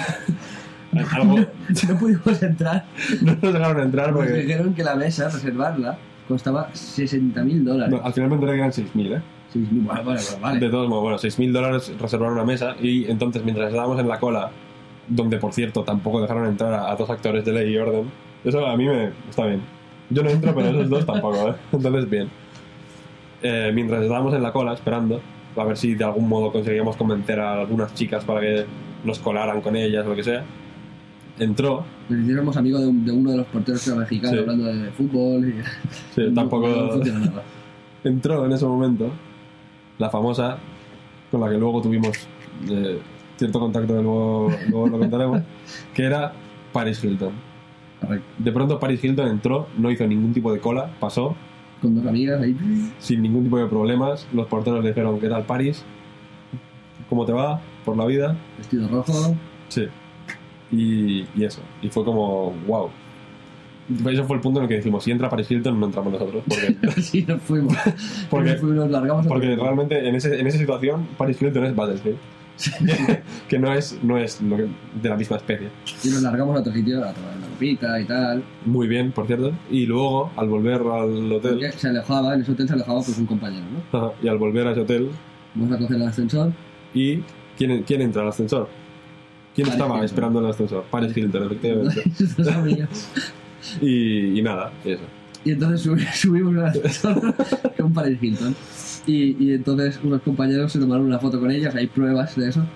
algo, No pudimos entrar. no nos dejaron entrar Nos porque dijeron que la mesa, reservarla, costaba sesenta mil dólares. no, al final me enteré que eran seis mil, ¿eh? Sí, sí, bueno, bueno, pero vale. De todos modos, bueno, seis mil dólares reservar una mesa y entonces mientras estábamos en la cola, donde por cierto tampoco dejaron entrar a, a dos actores de Ley y Orden, eso a mí me está bien. Yo no entro, pero esos dos tampoco, ¿eh? Entonces bien. Eh, mientras estábamos en la cola esperando, a ver si de algún modo conseguíamos convencer a algunas chicas para que nos colaran con ellas o lo que sea, entró, Nos hiciéramos amigos de, un- de uno de los porteros que era mexicano Sí. hablando de fútbol. Y... sí, No, tampoco... no funciona nada. entró en ese momento la famosa con la que luego tuvimos eh, cierto contacto que luego, luego lo contaremos, que era Paris Hilton. Correcto. De pronto Paris Hilton entró, no hizo ningún tipo de cola, pasó Con dos amigas ahí. sin ningún tipo de problemas. Los porteros le dijeron, ¿qué tal Paris? ¿Cómo te va por la vida? Vestido rojo. Sí. Y, y eso. Y fue como, wow. Ese fue el punto en el que decimos, si entra Paris Hilton, no entramos nosotros. Porque, Sí, nos fuimos. Porque- nos, fuimos, nos largamos a porque realmente en, ese, en esa situación Paris Hilton es Battlefield. que no es, no es lo que- de la misma especie. Y nos largamos a otro sitio a tomar una copita y tal. Muy bien, por cierto. Y luego, al volver al hotel, Porque se alejaba, en ese hotel se alejaba pues un compañero, ¿no? ajá, y al volver a ese hotel, Vamos a coger el ascensor. ¿y quién, quién entra al ascensor? ¿Quién Paris estaba Hilton. esperando en el ascensor? Paris Hilton, efectivamente. Sus amigas. y, y nada, eso. Y entonces subi- subimos al ascensor con Paris Hilton. Y, y entonces unos compañeros se tomaron una foto con ellas, hay pruebas de eso.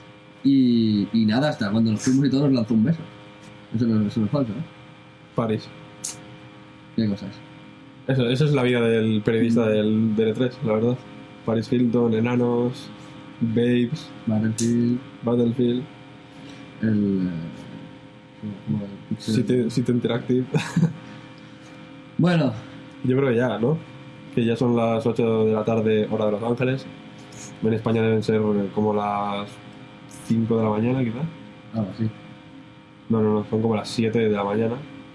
Y, y nada, hasta cuando nos fuimos y todo nos lanzó un beso. Eso no, eso no es falso, ¿no? Paris. Qué cosas. Eso, eso es la vida del periodista del, del E tres, la verdad. Paris Hilton, enanos, babes, Battlefield. Battlefield. El... eh, como el Pixel- City, City Interactive. Bueno, Yo creo que ya, ¿no? Que ya son las ocho de la tarde, hora de Los Ángeles. En España deben ser como las cinco de la mañana, quizás. algo así. No, no, no, son como las siete de la mañana.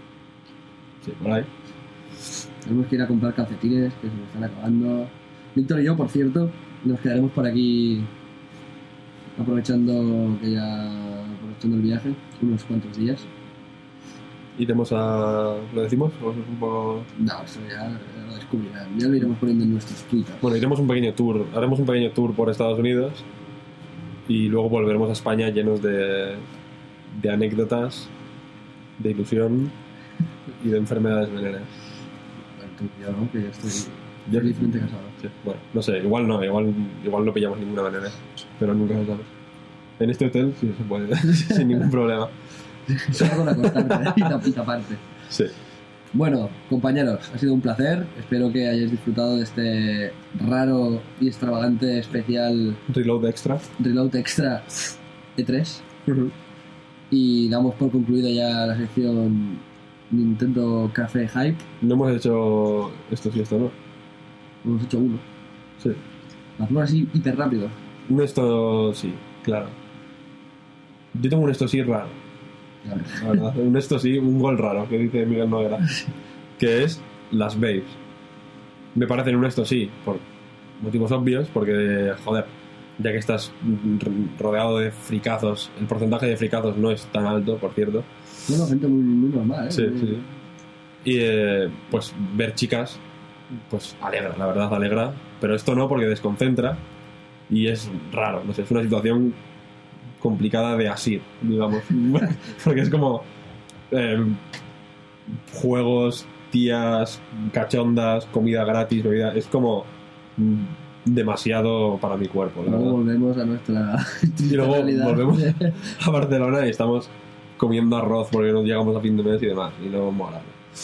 Sí, por ahí. Tenemos que ir a comprar calcetines que se nos están acabando. Víctor y yo, por cierto, nos quedaremos por aquí aprovechando que ya aprovechando el viaje unos cuantos días. Iremos a... ¿Lo decimos? ¿O es un poco...? No, eso ya lo descubrirán. Ya lo iremos poniendo en nuestros twitters. Bueno, iremos un pequeño tour. Haremos un pequeño tour por Estados Unidos y luego volveremos a España llenos de, de anécdotas, de ilusión y de enfermedades venéreas. Bueno, tú y yo, ¿no? Que yo estoy Yo- felizmente casado. Sí, bueno, no sé, igual no, igual, igual no pillamos ninguna manera, pero nunca se sabe. En este hotel sí se puede, sin ningún problema. Solo con acostarte y tap- y taparte. Sí. Bueno, compañeros, ha sido un placer. Espero que hayáis disfrutado de este raro y extravagante especial Reload extra. Reload Extra E tres. Y damos por concluida ya la sección Nintendo Café Hype. No hemos hecho esto sí, esto no. Hemos hecho uno. Sí. Lo hacemos así hiper rápido. Un esto sí, claro. Yo tengo un esto sí raro. A ver. La verdad, un esto sí, un gol raro, que dice Miguel Noguera, que es las babes. Me parecen un esto sí, por motivos obvios, porque, joder, ya que estás rodeado de fricazos, el porcentaje de fricazos no es tan alto, por cierto. Bueno, gente muy, muy normal, ¿eh? Sí, Muy- sí, sí. Y, eh, pues, ver chicas, pues, alegra, la verdad, alegra, pero esto no, porque desconcentra y es raro, no sé, es una situación complicada de asir, digamos. Porque es como eh, juegos, tías, cachondas, comida gratis, bebida. Es como mm, demasiado para mi cuerpo, la Luego verdad. volvemos a nuestra Y luego realidad. volvemos a Barcelona y estamos comiendo arroz porque no llegamos a fin de mes y demás. Y no mola.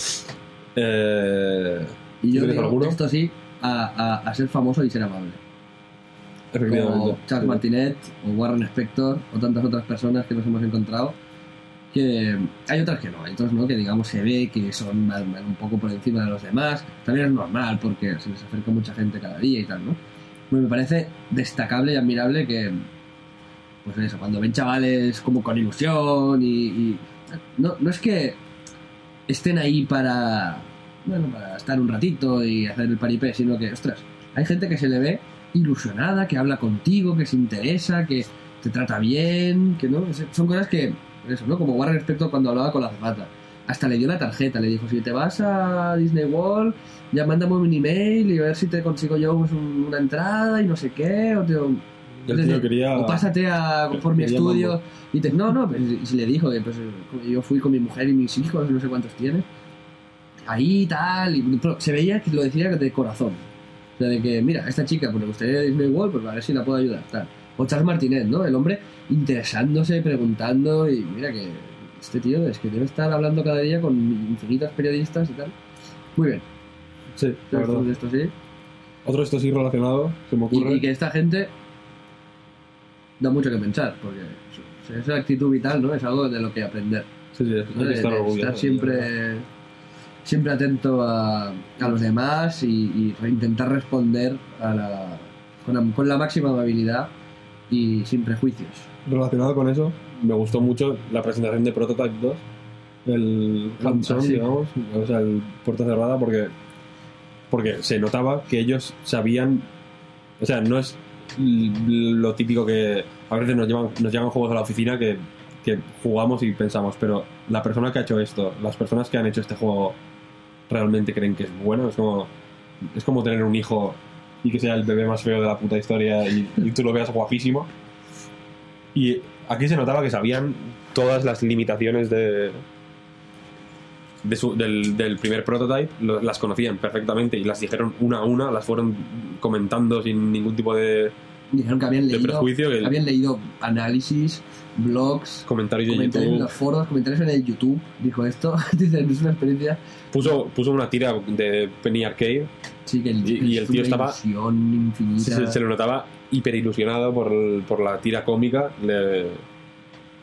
Eh, Y yo ¿Tienes digo, alguno? esto sí, a, a, a ser famoso y ser amable. Efectivamente. Como Charles Sí. Martinet o Warren Spector o tantas otras personas que nos hemos encontrado, que hay otras que no, hay otras no, que digamos se ve que son van- van un poco por encima de los demás. También es normal porque se les acerca mucha gente cada día y tal, ¿no? Pues me parece destacable y admirable que, pues eso, cuando ven chavales como con ilusión y, y no, no es que estén ahí para, bueno, para estar un ratito y hacer el paripé, sino que, ostras, hay gente que se le ve ilusionada, que habla contigo, que se interesa, que te trata bien, que no, son cosas que, eso, ¿no? Como Warren Spector cuando hablaba con la azafata. Hasta le dio la tarjeta, le dijo, si te vas a Disney World, ya mándame un email y a ver si te consigo yo pues, un- una entrada y no sé qué, o te... El tío quería- o pásate a, por mi quería estudio mambo. y te... No, no, pues, y si le dijo que pues, yo fui con mi mujer y mis hijos, no sé cuántos tiene, ahí tal, y pero se veía que lo decía de corazón. O sea, de que, mira, esta chica, pues le gustaría Disney World, pues a ver si la puedo ayudar, tal. O Charles Martinet, ¿no? El hombre interesándose, preguntando, y mira que este tío es que debe estar hablando cada día con infinitos periodistas y tal. Muy bien. Sí, la Esto, verdad. esto sí. Otro esto sí relacionado, se me Y, ocurre. y que esta gente da mucho que pensar, porque o sea, esa actitud vital, ¿no? Es algo de lo que aprender. Sí, sí, hay ¿no? que De- estar de orgulloso. estar siempre, siempre atento a, a los demás y, y re- intentar responder a la, con, la, con la máxima amabilidad y sin prejuicios. Relacionado con eso, me gustó mucho la presentación de Prototype dos, el hands-on, Ah, sí. digamos, o sea, el puerta cerrada, porque, porque se notaba que ellos sabían, o sea, no es l- lo típico que a veces nos llevan, nos llevan juegos a la oficina que, que jugamos y pensamos, pero la persona que ha hecho esto, las personas que han hecho este juego, realmente creen que es bueno. Es como, es como tener un hijo y que sea el bebé más feo de la puta historia y, y tú lo veas guapísimo. Y aquí se notaba que sabían todas las limitaciones de, de su- del, del primer prototype, lo- las conocían perfectamente y las dijeron una a una, las fueron comentando sin ningún tipo de Dijeron que habían De leído, prejuicio que el- habían leído análisis, blogs, comentarios de comentarios en YouTube. los foros, comentarios en el YouTube. Dijo esto. Dicen, es una experiencia. Puso, puso una tira de Penny Arcade. Sí, que el, Y- y el es tío una estaba- ilusión infinita. Se, se lo notaba hiper ilusionado por, el- por la tira cómica. Le-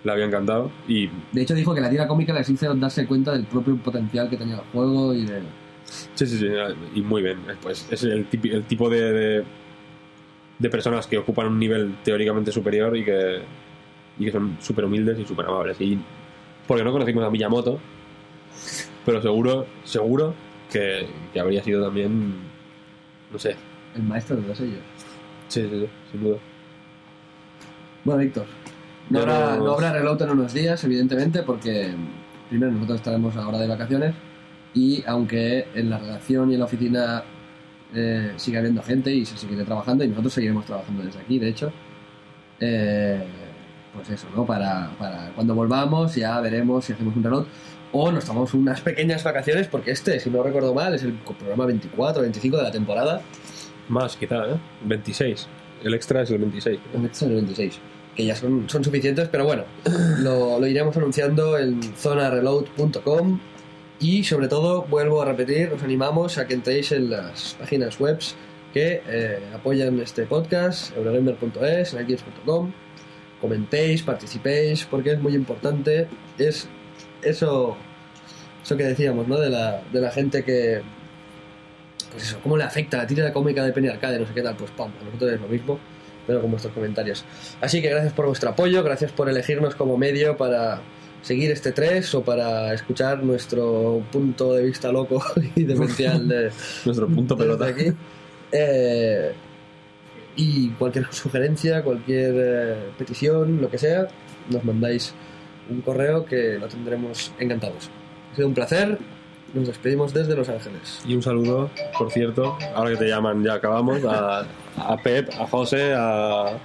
le había encantado y De hecho, dijo que la tira cómica les hizo darse cuenta del propio potencial que tenía el juego y de... sí, sí, sí, y muy bien. Pues es el, tipi- el tipo de, de, de personas que ocupan un nivel teóricamente superior y que, y que son súper humildes y súper amables. Y porque no conocimos a Miyamoto, pero seguro, seguro que, que habría sido también, no sé. El maestro de todos ellos. Sí, sí, sí, sin duda. Bueno, Víctor, no Ya habrá, nos- no habrá reload en unos días, evidentemente, porque primero nosotros estaremos ahora de vacaciones y aunque en la redacción y en la oficina eh, sigue habiendo gente y se sigue trabajando y nosotros seguiremos trabajando desde aquí, de hecho, eh, pues eso, ¿no? Para, para cuando volvamos ya veremos si hacemos un reload o nos tomamos unas pequeñas vacaciones porque este, si no recuerdo mal, es el programa veinticuatro, veinticinco de la temporada. Más, quizá, ¿eh? veintiséis. El extra es el veintiséis. Este es el veintiséis, que ya son, son suficientes, pero bueno, lo, lo iremos anunciando en zona reload punto com y sobre todo, vuelvo a repetir, os animamos a que entréis en las páginas web que eh, apoyan este podcast, eurogamer punto es, en punto com, comentéis, participéis, porque es muy importante, es eso, eso que decíamos, ¿no? De la, de la gente que, pues eso, cómo le afecta la tira cómica de Penny Arcade, no sé qué tal, pues pam, a nosotros es lo mismo, pero con vuestros comentarios. Así que gracias por vuestro apoyo, gracias por elegirnos como medio para seguir este tres o para escuchar nuestro punto de vista loco y demencial de Nuestro punto desde pelota. aquí. Eh, y cualquier sugerencia, cualquier eh, petición, lo que sea, nos mandáis un correo que lo tendremos encantados. Ha sido un placer. Nos despedimos desde Los Ángeles. Y un saludo, por cierto, ahora que te llaman, ya acabamos, a, a Pep, a José, a,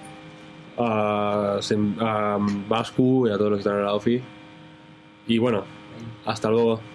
a, Sem- a Bascu y a todos los que están en la ofi. Y bueno, hasta luego.